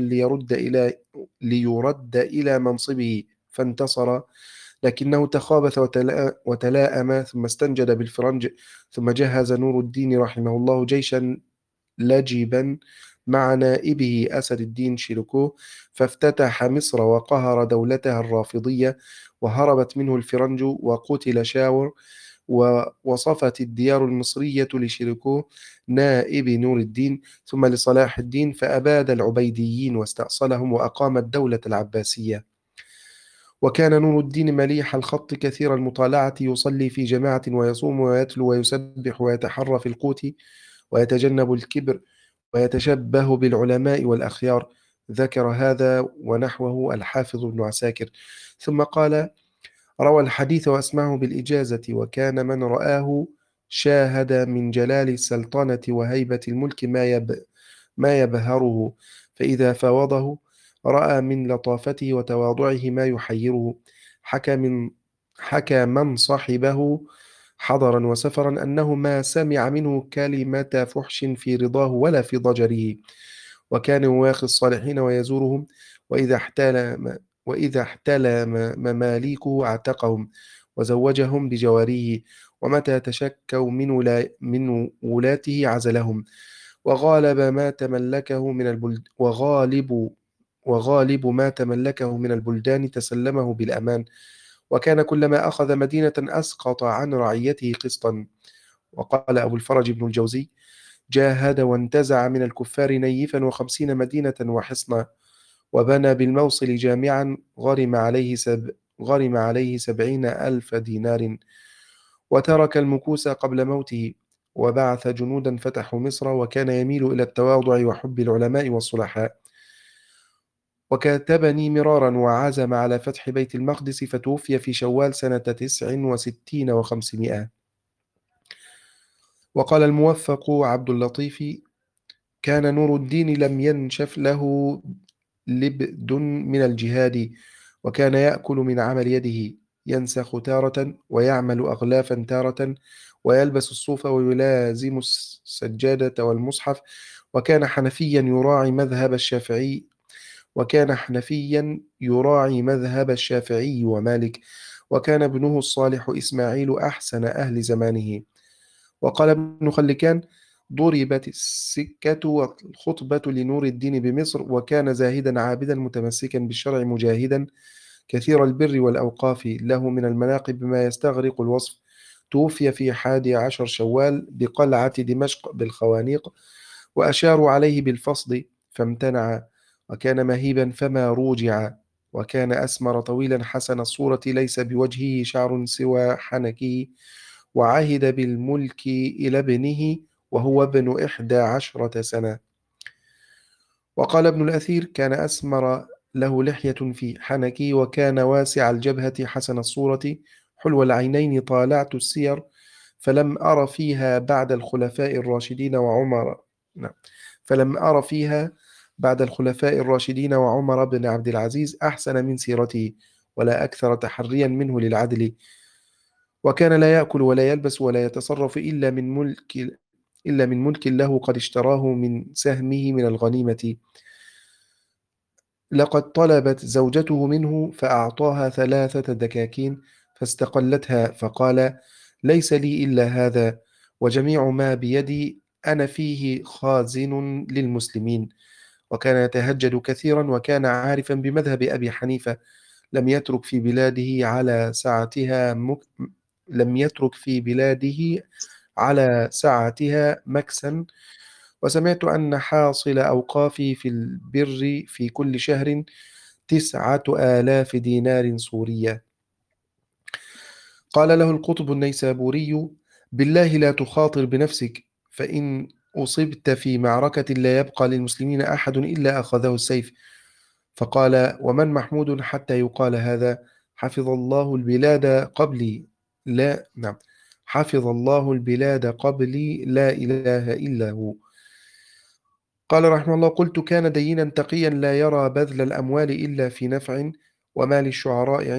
ليرد إلى منصبه، فانتصر، لكنه تخابث وتلاءم، ثم استنجد بالفرنج. ثم جهز نور الدين رحمه الله جيشا لجبا مع نائبه أسد الدين شيركو، فافتتح مصر وقهر دولتها الرافضية، وهربت منه الفرنج، وقتل شاور، ووصفت الديار المصرية لشيركو نائب نور الدين، ثم لصلاح الدين، فأباد العبيديين واستأصلهم، وأقام الدولة العباسية. وكان نور الدين مليح الخط كثير المطالعة، يصلي في جماعة، ويصوم ويتلو ويسبح ويتحرى في القوت، ويتجنب الكبر، ويتشبه بالعلماء والأخيار. ذكر هذا ونحوه الحافظ ابن عساكر. ثم قال: روى الحديث وأسمعه بالإجازة، وكان من رآه شاهد من جلال السلطنة وهيبة الملك ما يبهره، فإذا رأى من لطافته وتواضعه ما يحيره. حكى من صحبه حضرا وسفرا أنه ما سمع منه كلمة فحش في رضاه ولا في ضجره، وكان يواخي الصالحين ويزورهم، وإذا احتلم مماليكه اعتقهم وزوجهم بجواريه، ومتى تشكوا من ولاته عزلهم، وغالب ما تملكه من البلدان تسلمه بالأمان، وكان كلما أخذ مدينة أسقط عن رعيته قسطا. وقال أبو الفرج بن الجوزي: جاهد وانتزع من الكفار نيفا و50 مدينة وحصنا، وبنى بالموصل جامعا غرم عليه 70,000 دينار، وترك المكوس قبل موته، وبعث جنودا فتحوا مصر، وكان يميل إلى التواضع وحب العلماء والصلحاء. وكاتبني مرارا وعزم على فتح بيت المقدس، فتوفي في شوال سنة 69 و500. وقال الموفق عبد اللطيف: كان نور الدين لم ينشف له لبد من الجهاد، وكان يأكل من عمل يده، ينسخ تارة ويعمل أغلافا تارة، ويلبس الصوف ويلازم السجادة والمصحف، وكان حنفيا يراعي مذهب الشافعي ومالك، وكان ابنه الصالح إسماعيل أحسن أهل زمانه. وقال ابن خلكان: ضربت السكة والخطبة لنور الدين بمصر، وكان زاهدا عابدا متمسكا بالشرع مجاهدا كثير البر والأوقاف، له من المناقب ما يستغرق الوصف. توفي في 11 شوال بقلعة دمشق بالخوانيق، وأشاروا عليه بالفصد فامتنع، وكان مهيبا فما روجع، وكان أسمر طويلا حسن الصورة، ليس بوجهه شعر سوى حنكه، وعهد بالملك إلى ابنه وهو ابن 11 سنة. وقال ابن الأثير: كان أسمر له لحية في حنكي، وكان واسع الجبهة حسن الصورة حلو العينين. طالعت السير فلم أر فيها بعد الخلفاء الراشدين وعمر بن عبد العزيز أحسن من سيرته، ولا أكثر تحريا منه للعدل. وكان لا يأكل ولا يلبس ولا يتصرف إلا من ملك له قد اشتراه من سهمه من الغنيمة. لقد طلبت زوجته منه فأعطاها 3 دكاكين فاستقلتها، فقال: ليس لي إلا هذا، وجميع ما بيدي أنا فيه خازن للمسلمين. وكان يتهجد كثيرا، وكان عارفا بمذهب أبي حنيفة. لم يترك في بلاده على سعتها مكسا. وسمعت أن حاصل أوقافي في البر في كل شهر 9,000 دينار صورية. قال له القطب النيسابوري: بالله لا تخاطر بنفسك، فإن أصبت في معركة لا يبقى للمسلمين أحد إلا أخذه السيف. فقال: ومن محمود حتى يقال هذا؟ حفظ الله البلاد قبلي لا إله إلا هو. قال رحمه الله: قلت: كان دينا تقيا لا يرى بذل الأموال إلا في نفع، وما للشعراء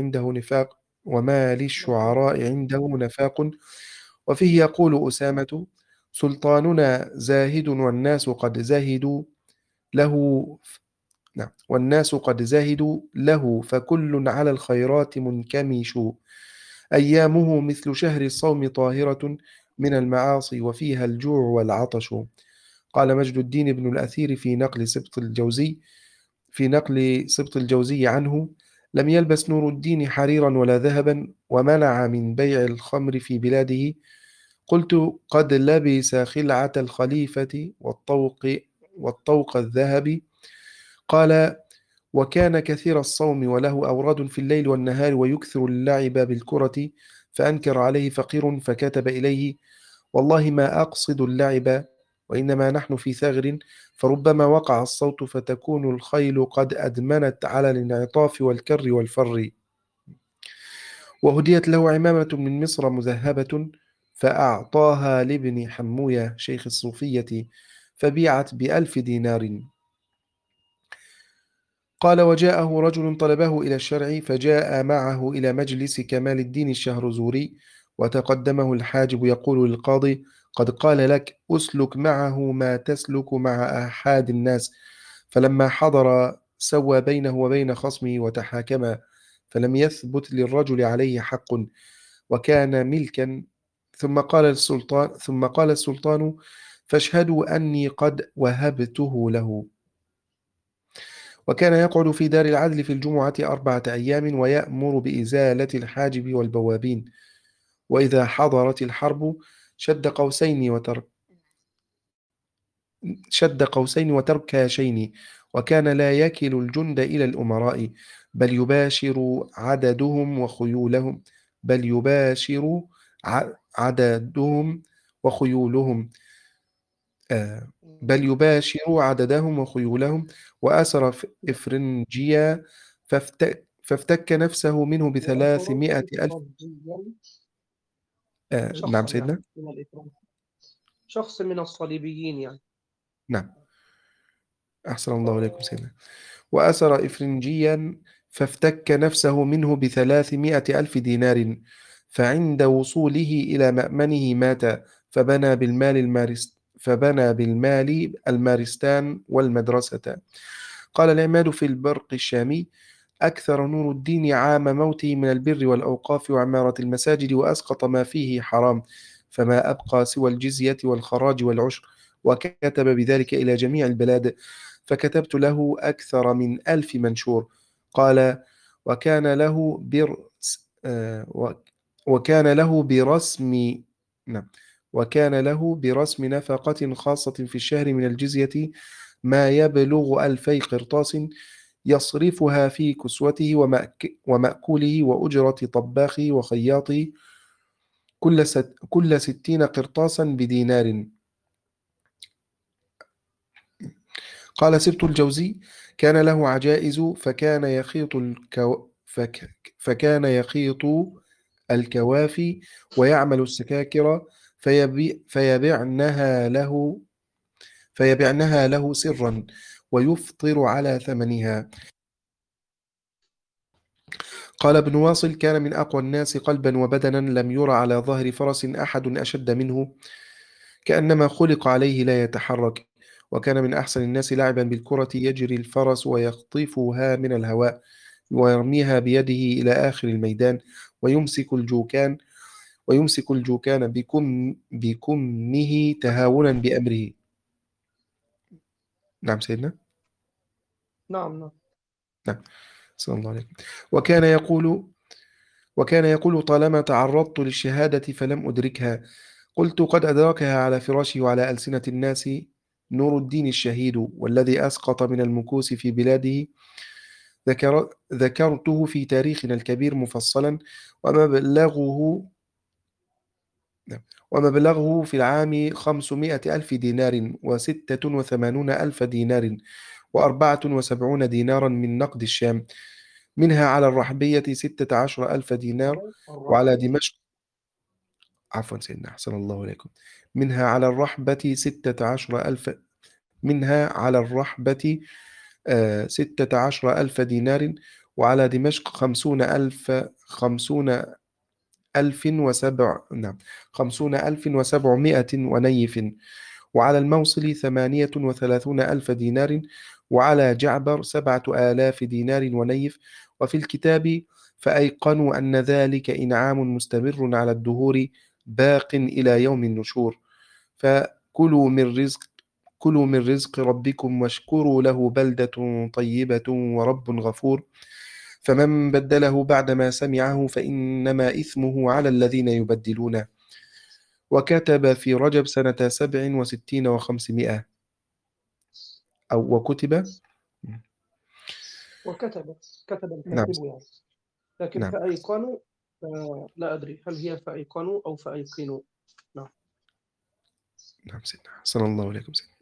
عنده نفاق. وفيه يقول أسامة: سلطاننا زاهد والناس قد زاهدوا له، فكل على الخيرات منكمش. أيامه مثل شهر الصوم طاهرة من المعاصي، وفيها الجوع والعطش. قال مجد الدين بن الأثير في نقل سبط الجوزي عنه: لم يلبس نور الدين حريرا ولا ذهبا، ومنع من بيع الخمر في بلاده. قلت: قد لبس خلعة الخليفة والطوق الذهبي. قال: وكان كثير الصوم، وله أوراد في الليل والنهار، ويكثر اللعب بالكرة. فأنكر عليه فقير فكتب إليه: والله ما أقصد اللعب، وإنما نحن في ثغر، فربما وقع الصوت فتكون الخيل قد أدمنت على الانعطاف والكر والفر. وهديت له عمامة من مصر مذهبة، فأعطاها لابن حموية شيخ الصوفية، فبيعت ب1,000 دينار. قال: وجاءه رجل طلبه إلى الشرع، فجاء معه إلى مجلس كمال الدين الشهرزوري، وتقدمه الحاجب يقول للقاضي: قد قال لك أسلك معه ما تسلك مع أحد الناس. فلما حضر سوى بينه وبين خصمه وتحاكما، فلم يثبت للرجل عليه حق، وكان ملكا. ثم قال السلطان: فاشهدوا أني قد وهبته له. وكان يقعد في دار العدل في الجمعة 4 أيام، ويأمر بإزالة الحاجب والبوابين. وإذا حضرت الحرب شد قوسين وتركاشين، وكان لا يكل الجند إلى الأمراء بل يباشر عددهم وخيولهم بل يباشر عددهم وخيولهم بل يباشر عددهم وخيولهم. وأسر إفرنجيا فافتك نفسه منه ب300 ألف. نعم شخصا سيدنا. يعني من الإفرنج، شخص من الصليبيين يعني. نعم أحسن الله إليكم سيدنا. وأسر إفرنجيا فافتك نفسه منه ب300 ألف دينار، فعند وصوله إلى مأمنه مات. فبنى بالمال المارستان والمدرسة. قال العماد في البرق الشامي: أكثر نور الدين عام موته من البر والأوقاف وعمارة المساجد، وأسقط ما فيه حرام، فما أبقى سوى الجزية والخراج والعشر. وكتب بذلك إلى جميع البلاد، فكتبت له أكثر من 1000 منشور. قال: وكان له وكان له برسم نعم وكان له برسم نفقة خاصة في الشهر من الجزية ما يبلغ 2000 قرطاس، يصرفها في كسوته ومأكوله وأجرة طباخه وخياطه، كل 60 قرطاسا بدينار. قال سبط الجوزي: كان له عجائز، فكان يخيط الكوافي ويعمل السكاكر، فيبيعنها له سرا ويفطر على ثمنها. قال ابن واصل: كان من أقوى الناس قلبا وبدنا، لم ير على ظهر فرس أحد أشد منه، كأنما خلق عليه لا يتحرك. وكان من أحسن الناس لعبا بالكرة، يجري الفرس ويخطفها من الهواء ويرميها بيده إلى آخر الميدان، ويمسك الجوكان بكمه تهاونا بأمره. نعم سيدنا. نعم. نعم صلى الله عليه وسلم. وكان يقول: طالما تعرضت للشهادة فلم أدركها، قلت: قد أدركها على فراشه وعلى ألسنة الناس نور الدين الشهيد، والذي أسقط من المكوس في بلاده ذكرته في تاريخنا الكبير مفصلا، ومبلغه في العام 500 ألف دينار، 86 ألف دينار، 74 دينارا من نقد الشام، منها على الرحبية 16 ألف دينار، وعلى دمشق عفوا سيدنا أحسن الله إليكم. منها على الرحبة 16 ألف دينار، وعلى دمشق 50 ألف و700 ونيف، وعلى الموصل 38 ألف دينار، وعلى جعبر 7000 دينار ونيف. وفي الكتاب: فأيقنوا أن ذلك إنعام مستمر على الدهور باق إلى يوم النشور، فكلوا من رزق ربكم واشكروا له بلدة طيبة ورب غفور. فمن بدله بعدما سمعه فإنما إثمه على الذين يبدلونه. وكتب في رجب سنة 67 و500 وكتب كتب نعم الكاتب يعني. لكن نعم فأيقنوا لا أدري هل هي فأيقنوا أو فأيقنوا. نعم سيدنا صلى الله عليه وسلم.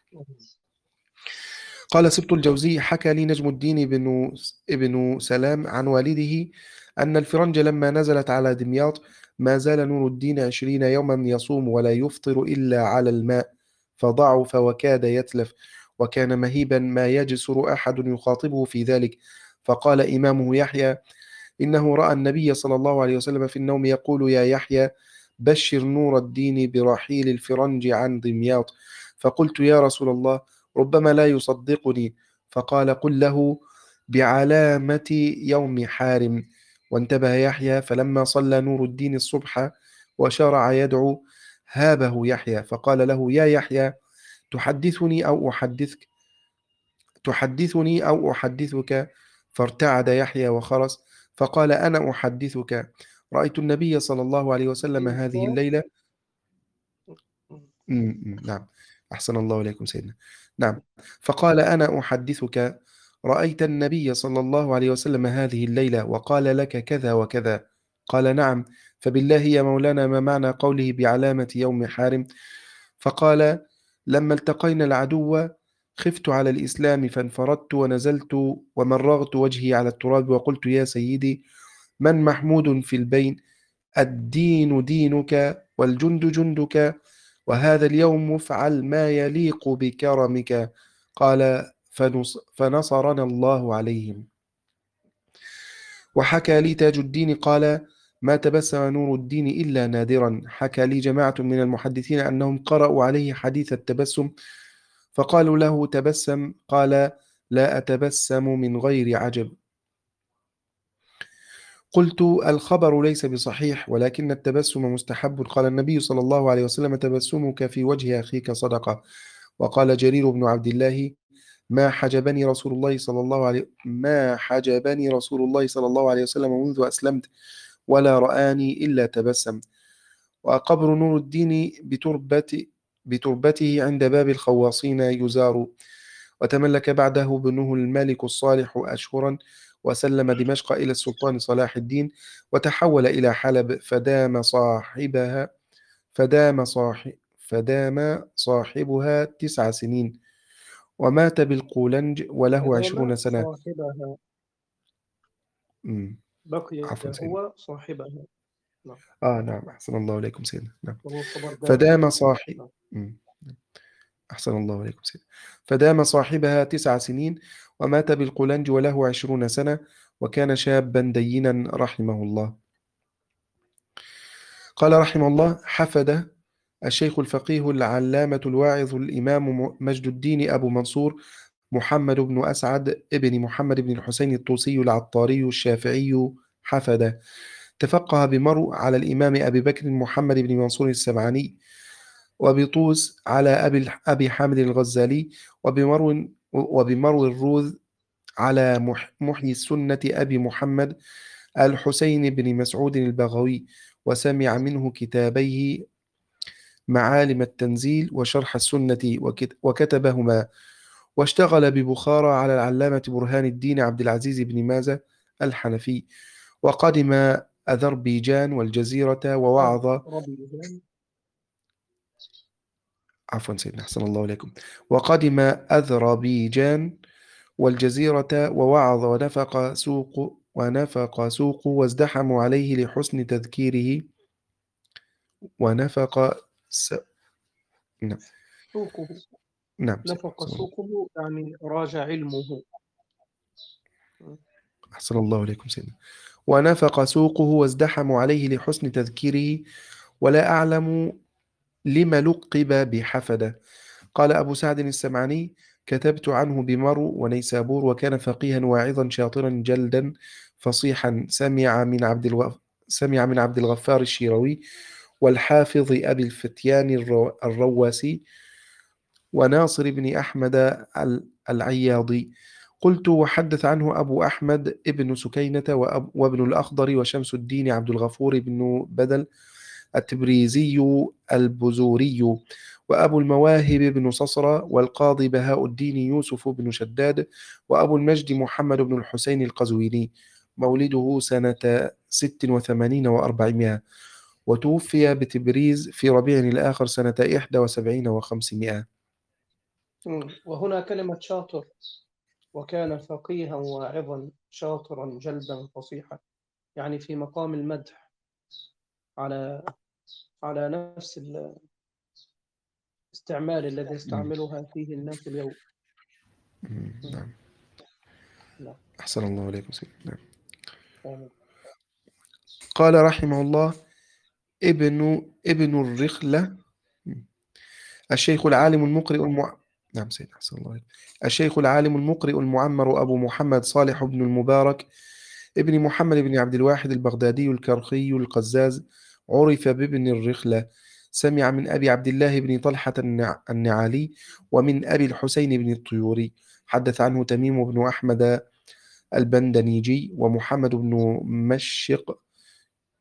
قال سبط الجوزي: حكى لي نجم الدين ابن سلام عن والده أن الفرنج لما نزلت على دمياط ما زال نور الدين 20 يوما يصوم ولا يفطر إلا على الماء، فضعف وكاد يتلف، وكان مهيبا ما يجسر أحد يخاطبه في ذلك. فقال إمامه يحيى: إنه رأى النبي صلى الله عليه وسلم في النوم يقول: يا يحيى بشر نور الدين برحيل الفرنج عن دمياط. فقلت: يا رسول الله ربما لا يصدقني. فقال: قل له بعلامة يوم حارم. وانتبه يحيى، فلما صلى نور الدين الصبح وشرع يدعو هابه يحيى، فقال له: يا يحيى تحدثني أو أحدثك؟ فارتعد يحيى وخرس، فقال: أنا أحدثك. رأيت النبي صلى الله عليه وسلم هذه الليلة. نعم. أحسن الله إليكم سيدنا. نعم. فقال: أنا أحدثك، رأيت النبي صلى الله عليه وسلم هذه الليلة وقال لك كذا وكذا؟ قال: نعم. فبالله يا مولانا ما معنى قوله بعلامة يوم حارم؟ فقال: لما التقينا العدو خفت على الإسلام فانفردت ونزلت ومرغت وجهي على التراب وقلت: يا سيدي، من محمود في البين؟ الدين دينك والجند جندك، وهذا اليوم افعل ما يليق بكرمك. قال: فنصرنا الله عليهم. وحكى لي تاج الدين قال: ما تبسم نور الدين إلا نادرا. حكى لي جماعة من المحدثين أنهم قرأوا عليه حديث التبسم فقالوا له: تبسم. قال: لا أتبسم من غير عجب. قلت: الخبر ليس بصحيح ولكن التبسم مستحب. قال النبي صلى الله عليه وسلم: تبسمك في وجه أخيك صدقة. وقال جرير بن عبد الله: ما حجبني رسول الله صلى الله عليه وسلم منذ أسلمت ولا رآني إلا تبسم. وقبر نور الدين بتربته عند باب الخواصين يزار. وتملك بعده ابنه الملك الصالح أشهرا، وسلم دمشق إلى السلطان صلاح الدين، وتحول إلى حلب فدام صاحبها 9 سنين، ومات بالقولنج وله 20 سنة. صاحبها بقي عفوا سيدنا. هو صاحبها. نعم. نعم. أحسن الله إليكم سيدنا. نعم. وهو خبر فدام دال. صاحب نعم. أحسن الله إليكم سيدنا. فدام صاحبها 9 سنين، ومات بالقولنج وله 20 سنة، وكان شابا دينا رحمه الله. قال رحمه الله: حفد الشيخ الفقيه العلامة الواعظ الإمام مجد الدين أبو منصور محمد بن أسعد ابن محمد بن الحسين الطوسي العطاري الشافعي حفد. تفقه بمرو على الإمام أبي بكر محمد بن منصور السبعاني، وبطوس على أبي حامد الغزالي، وبمرو الروذ على محيي السنة أبي محمد الحسين بن مسعود البغوي، وسمع منه كتابيه معالم التنزيل وشرح السنة وكتبهما. واشتغل ببخارى على العلامة برهان الدين عبد العزيز بن مازة الحنفي. وقدم أذربيجان والجزيرة ووعظ. عفوا سيدنا. أحسن الله إليكم. وقدم أذربيجان والجزيرة ووعظ ونفق سوق وازدحموا عليه لحسن تذكيره. ونفق نعم. سوقه. نعم. نفق سوقه يعني راجع علمه. أحسن الله إليكم سيدنا. ونفق سوقه وازدحموا عليه لحسن تذكيره، ولا أعلم لما لقب بحفدة. قال أبو سعد السمعاني: كتبت عنه بمرو ونيسابور، وكان فقيها واعظا شاطرا جلدا فصيحا. سمع من عبد الغفار الشيروي والحافظ أبي الفتيان الرواسي وناصر بن أحمد العياضي. قلت: وحدث عنه أبو أحمد ابن سكينة وابن الأخضر وشمس الدين عبد الغفور بن بدل التبريزي البزوري، وأبو المواهب بن صصرة، والقاضي بهاء الدين يوسف بن شداد، وأبو المجد محمد بن الحسين القزويني، مولده سنة 86 و400، وتوفي بتبريز في ربيع الآخر سنة 71 و500. وهنا كلمة شاطر: وكان فقيها واعظا شاطرا جلدا فصيحا، يعني في مقام المدح على نفس الاستعمال الذي يستعملها فيه الناس اليوم. نعم. نعم. أحسن الله إليكم سيدنا. نعم. قال رحمه الله: ابن الرخلة الشيخ العالم المقرئ نعم سيدنا. أحسن الله إليكم. الشيخ العالم المقرئ المعمر أبو محمد صالح بن المبارك ابن محمد بن عبد الواحد البغدادي الكرخي القزاز، عرف بابن الرخلة. سمع من أبي عبد الله بن طلحة النعالي ومن أبي الحسين بن الطيوري. حدث عنه تميم بن أحمد البندنيجي ومحمد بن مشق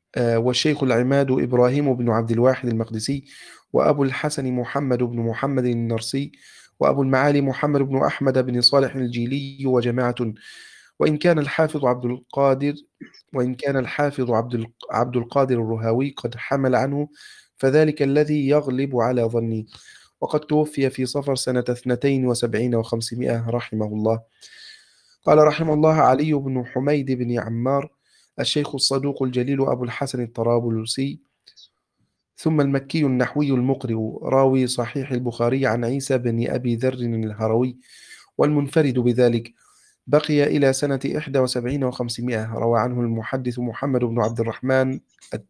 والشيخ العماد إبراهيم بن عبد الواحد المقدسي، وأبو الحسن محمد بن محمد النرسي، وأبو المعالي محمد بن أحمد بن صالح الجيلي وجماعة. وإن كان الحافظ عبد القادر وإن كان الحافظ عبد القادر الرهاوي قد حمل عنه، فذلك الذي يغلب على ظني. وقد توفي في صفر سنة 72 و500 رحمه الله. قال رحمه الله علي بن حميد بن عمار، الشيخ الصدوق الجليل أبو الحسن الطرابلسي، ثم المكي النحوي المقرئ، راوي صحيح البخاري عن عيسى بن أبي ذر الهروي، والمنفرد بذلك. بقي إلى سنة 71 و500. روى عنه المحدث محمد بن عبد الرحمن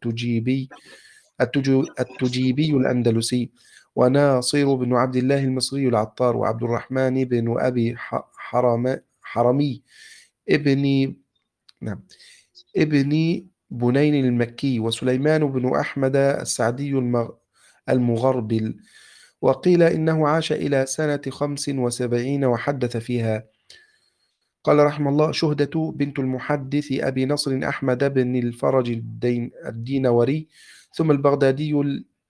التجيبي الأندلسي، وناصر بن عبد الله المصري العطار، وعبد الرحمن بن أبي حرمي ابن نعم ابن بنين المكي، وسليمان بن أحمد السعدي المغربل. وقيل إنه عاش إلى سنة 75 وحدث فيها. قال رحمه الله: شهدة بنت المحدث أبي نصر أحمد بن الفرج الدينوري، ثم البغدادي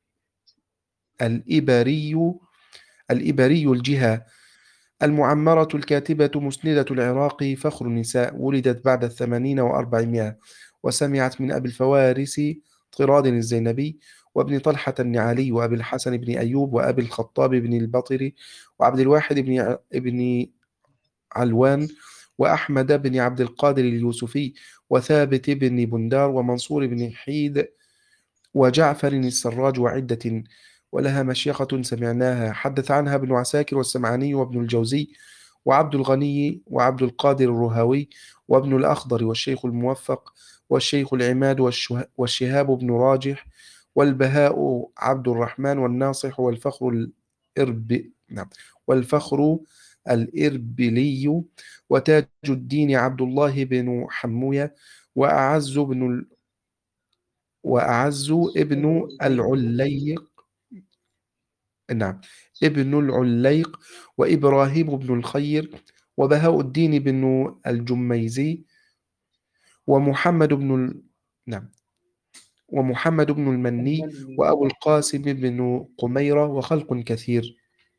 الإبري الجهة، المعمرة الكاتبة مسندة العراق، فخر النساء، ولدت بعد 80 و400، وسمعت من أبي الفوارس طراد الزينبي، وابن طلحة النعالي، وأبي الحسن بن أيوب، وأبي الخطاب بن البطري، وعبد الواحد بن علوان، وأحمد بن عبد القادر اليوسفي، وثابت بن بندار، ومنصور بن حيد، وجعفر السراج، وعدة، ولها مشيخة سمعناها. حدث عنها ابن عساكر والسمعاني وابن الجوزي وعبد الغني وعبد القادر الرهاوي وابن الأخضر والشيخ الموفق والشيخ العماد والشهاب بن راجح والبهاء عبد الرحمن والناصح والفخر الإربلي وتاج الدين عبد الله بن حموية وأعز ابن العليق ابن العليق وإبراهيم بن الخير وبهاء الدين بن الجميزي ومحمد بن المني وأبو القاسم بن قميرة وخلق كثير.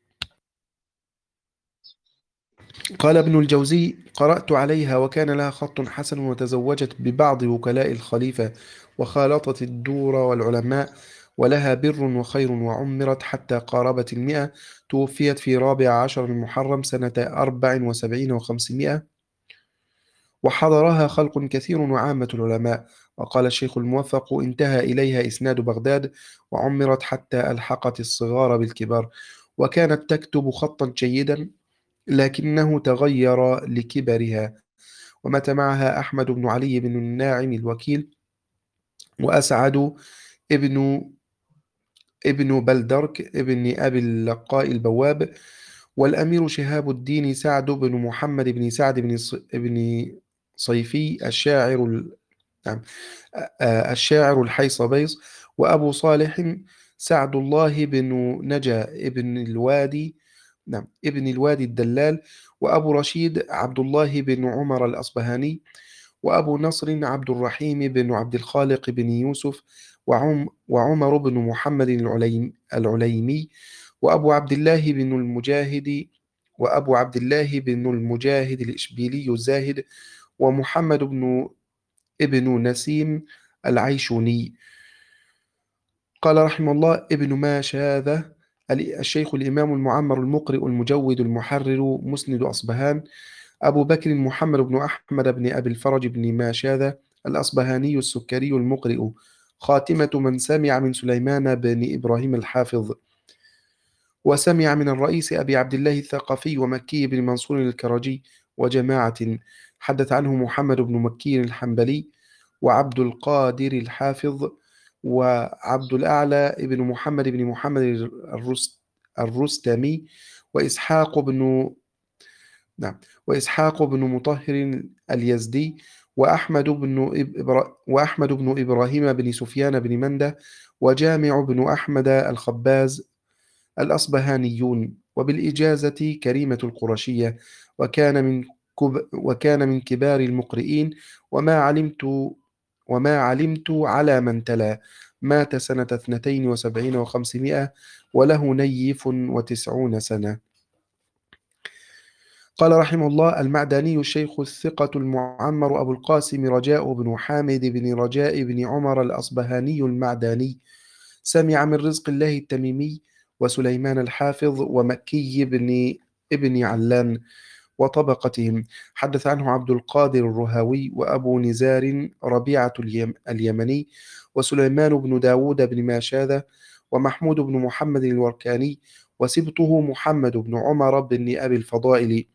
قال ابن الجوزي: قرأت عليها وكان لها خط حسن، وتزوجت ببعض وكلاء الخليفة وخالطت الدور والعلماء، ولها بر وخير، وعمرت حتى قاربت 100. توفيت في 14 المحرم سنة 74 و500، وحضرها خلق كثير وعامة العلماء. وقال الشيخ الموفق: انتهى إليها إسناد بغداد، وعمرت حتى ألحقت الصغار بالكبار، وكانت تكتب خطا جيدا لكنه تغير لكبرها. ومات معها أحمد بن علي بن الناعم الوكيل، وأسعد ابن بلدرك ابن أبي اللقاء البواب، والأمير شهاب الدين سعد بن محمد بن سعد بن صيفي الشاعر الحيصبيص، وأبو صالح سعد الله بن نجا ابن الوادي الدلال، وأبو رشيد عبد الله بن عمر الأصبهاني، وأبو نصر عبد الرحيم بن عبد الخالق بن يوسف، وعمر بن محمد العليمي، وأبو عبد الله بن المجاهد الإشبيلي الزاهد، ومحمد ابن نسيم العيشوني. قال رحمه الله: ابن ماشاذة الشيخ الإمام المعمر المقرئ المجود المحرر مسند أصبهان، أبو بكر محمد بن أحمد بن أبي الفرج بن ماشاذة الأصبهاني السكري المقرئ، خاتمة من سمع من سليمان بن إبراهيم الحافظ، وسمع من الرئيس أبي عبد الله الثقفي ومكي بن منصور الكرجي وجماعة. حدث عنه محمد بن مكي الحنبلي، وعبد القادر الحافظ، وعبد الأعلى ابن محمد بن محمد الرستمي، وإسحاق بن مطهر اليزدي، وأحمد بن إبراهيم بن سفيان بن مندة، وجامع بن أحمد الخباز الأصبهانيون، وبالإجازة كريمة القرشية، وكان من كبار المقرئين، وما علمت وما علمت على من تلا. مات سنة 72 و500 وله نيف 90 سنة. قال رحمه الله: المعدني الشيخ الثقة المعمر أبو القاسم رجاء بن حامد بن رجاء بن عمر الأصبهاني المعدني، سمع من رزق الله التميمي وسليمان الحافظ ومكي بن ابن علان وطبقتهم. حدث عنه عبد القادر الرهاوي وأبو نزار ربيعة اليمني وسليمان بن داود بن ماشاذة ومحمود بن محمد الوركاني وسبطه محمد بن عمر بن أبي الفضائل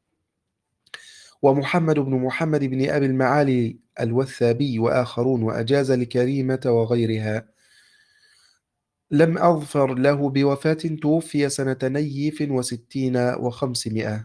ومحمد بن محمد بن أبي المعالي الوثابي وآخرون، وأجاز لكريمة وغيرها. لم أظفر له بوفاة، توفي سنة نيف 60 و500.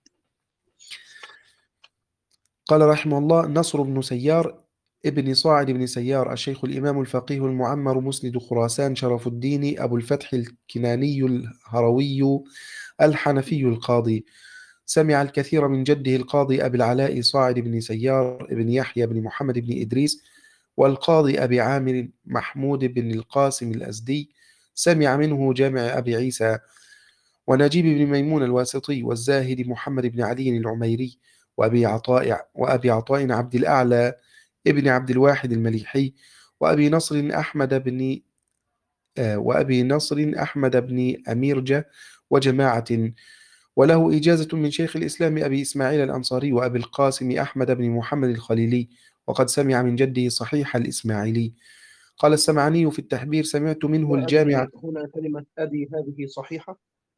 قال رحمه الله: نصر بن سيار ابن صاعد بن سيار الشيخ الإمام الفقيه المعمر مسند خراسان شرف الدين أبو الفتح الكناني الهروي الحنفي القاضي، سمع الكثير من جده القاضي أبي العلاء صاعد بن سيار بن يحيى بن محمد بن إدريس والقاضي أبي عامر محمود بن القاسم الأزدي، سمع منه جامع أبي عيسى ونجيب بن ميمون الواسطي والزاهد محمد بن علي العميري وأبي عطاء عبد الأعلى ابن عبد الواحد المليحي وأبي نصر أحمد بن أميرجة وجماعة. وله إجازة من شيخ الإسلام أبي إسماعيل الأنصاري وأبي القاسم أحمد بن محمد الخليلي، وقد سمع من جده صحيح الإسماعيلي. قال السمعاني في التحبير: سمعت منه الجامع. هنا كلمة أبي هذه صحيحة؟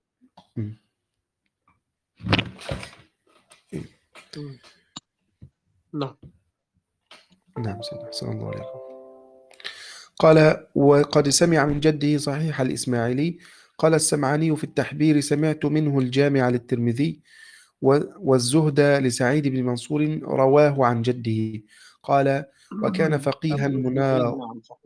نعم. نعم سيدنا، أحسن الله عليكم. قال: وقد سمع من جده صحيح الإسماعيلي. قال السمعاني في التحبير: سمعت منه الجامع للترمذي والزهد لسعيد بن منصور رواه عن جده. قال: وكان فقيها نعم صحيح.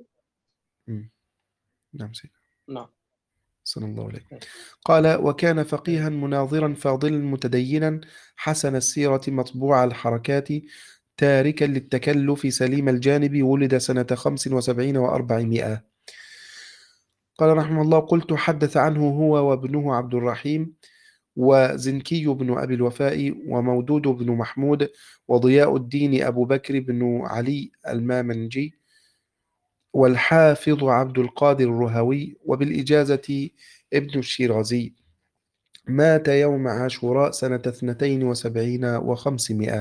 نعم سيدنا. نعم. صلى الله عليه. قال: وكان فقيها مناظرا فاضلا متدينا حسن السيرة مطبوع الحركات تاركا للتكلف سليم الجانب، ولد سنة 75 و400. قال رحمه الله: قلت: حدث عنه هو وابنه عبد الرحيم وزنكي بن أبي الوفاء ومودود بن محمود وضياء الدين أبو بكر بن علي المامنجي والحافظ عبد القادر الرهوي وبالإجازة ابن الشيرازي. مات يوم عاشوراء سنة 72 و500.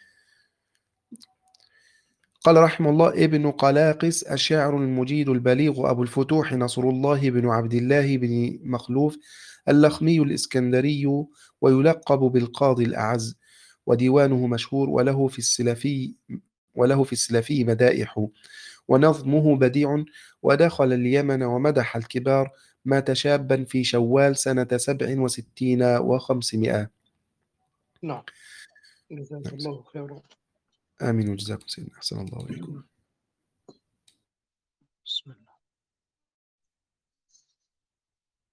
قال رحمه الله: ابن قلاقس الشاعر المجيد البليغ أبو الفتوح نصر الله بن عبد الله بن مخلوف اللخمي الإسكندري ويلقب بالقاضي الأعز، وديوانه مشهور وله في السلفي مدائح ونظمه بديع، ودخل اليمن ومدح الكبار. مات شابا في شوال سنة 67 و500. نعم. جزاك الله خيرا. آمين وجزاكم سيدنا، أحسن الله عليكم.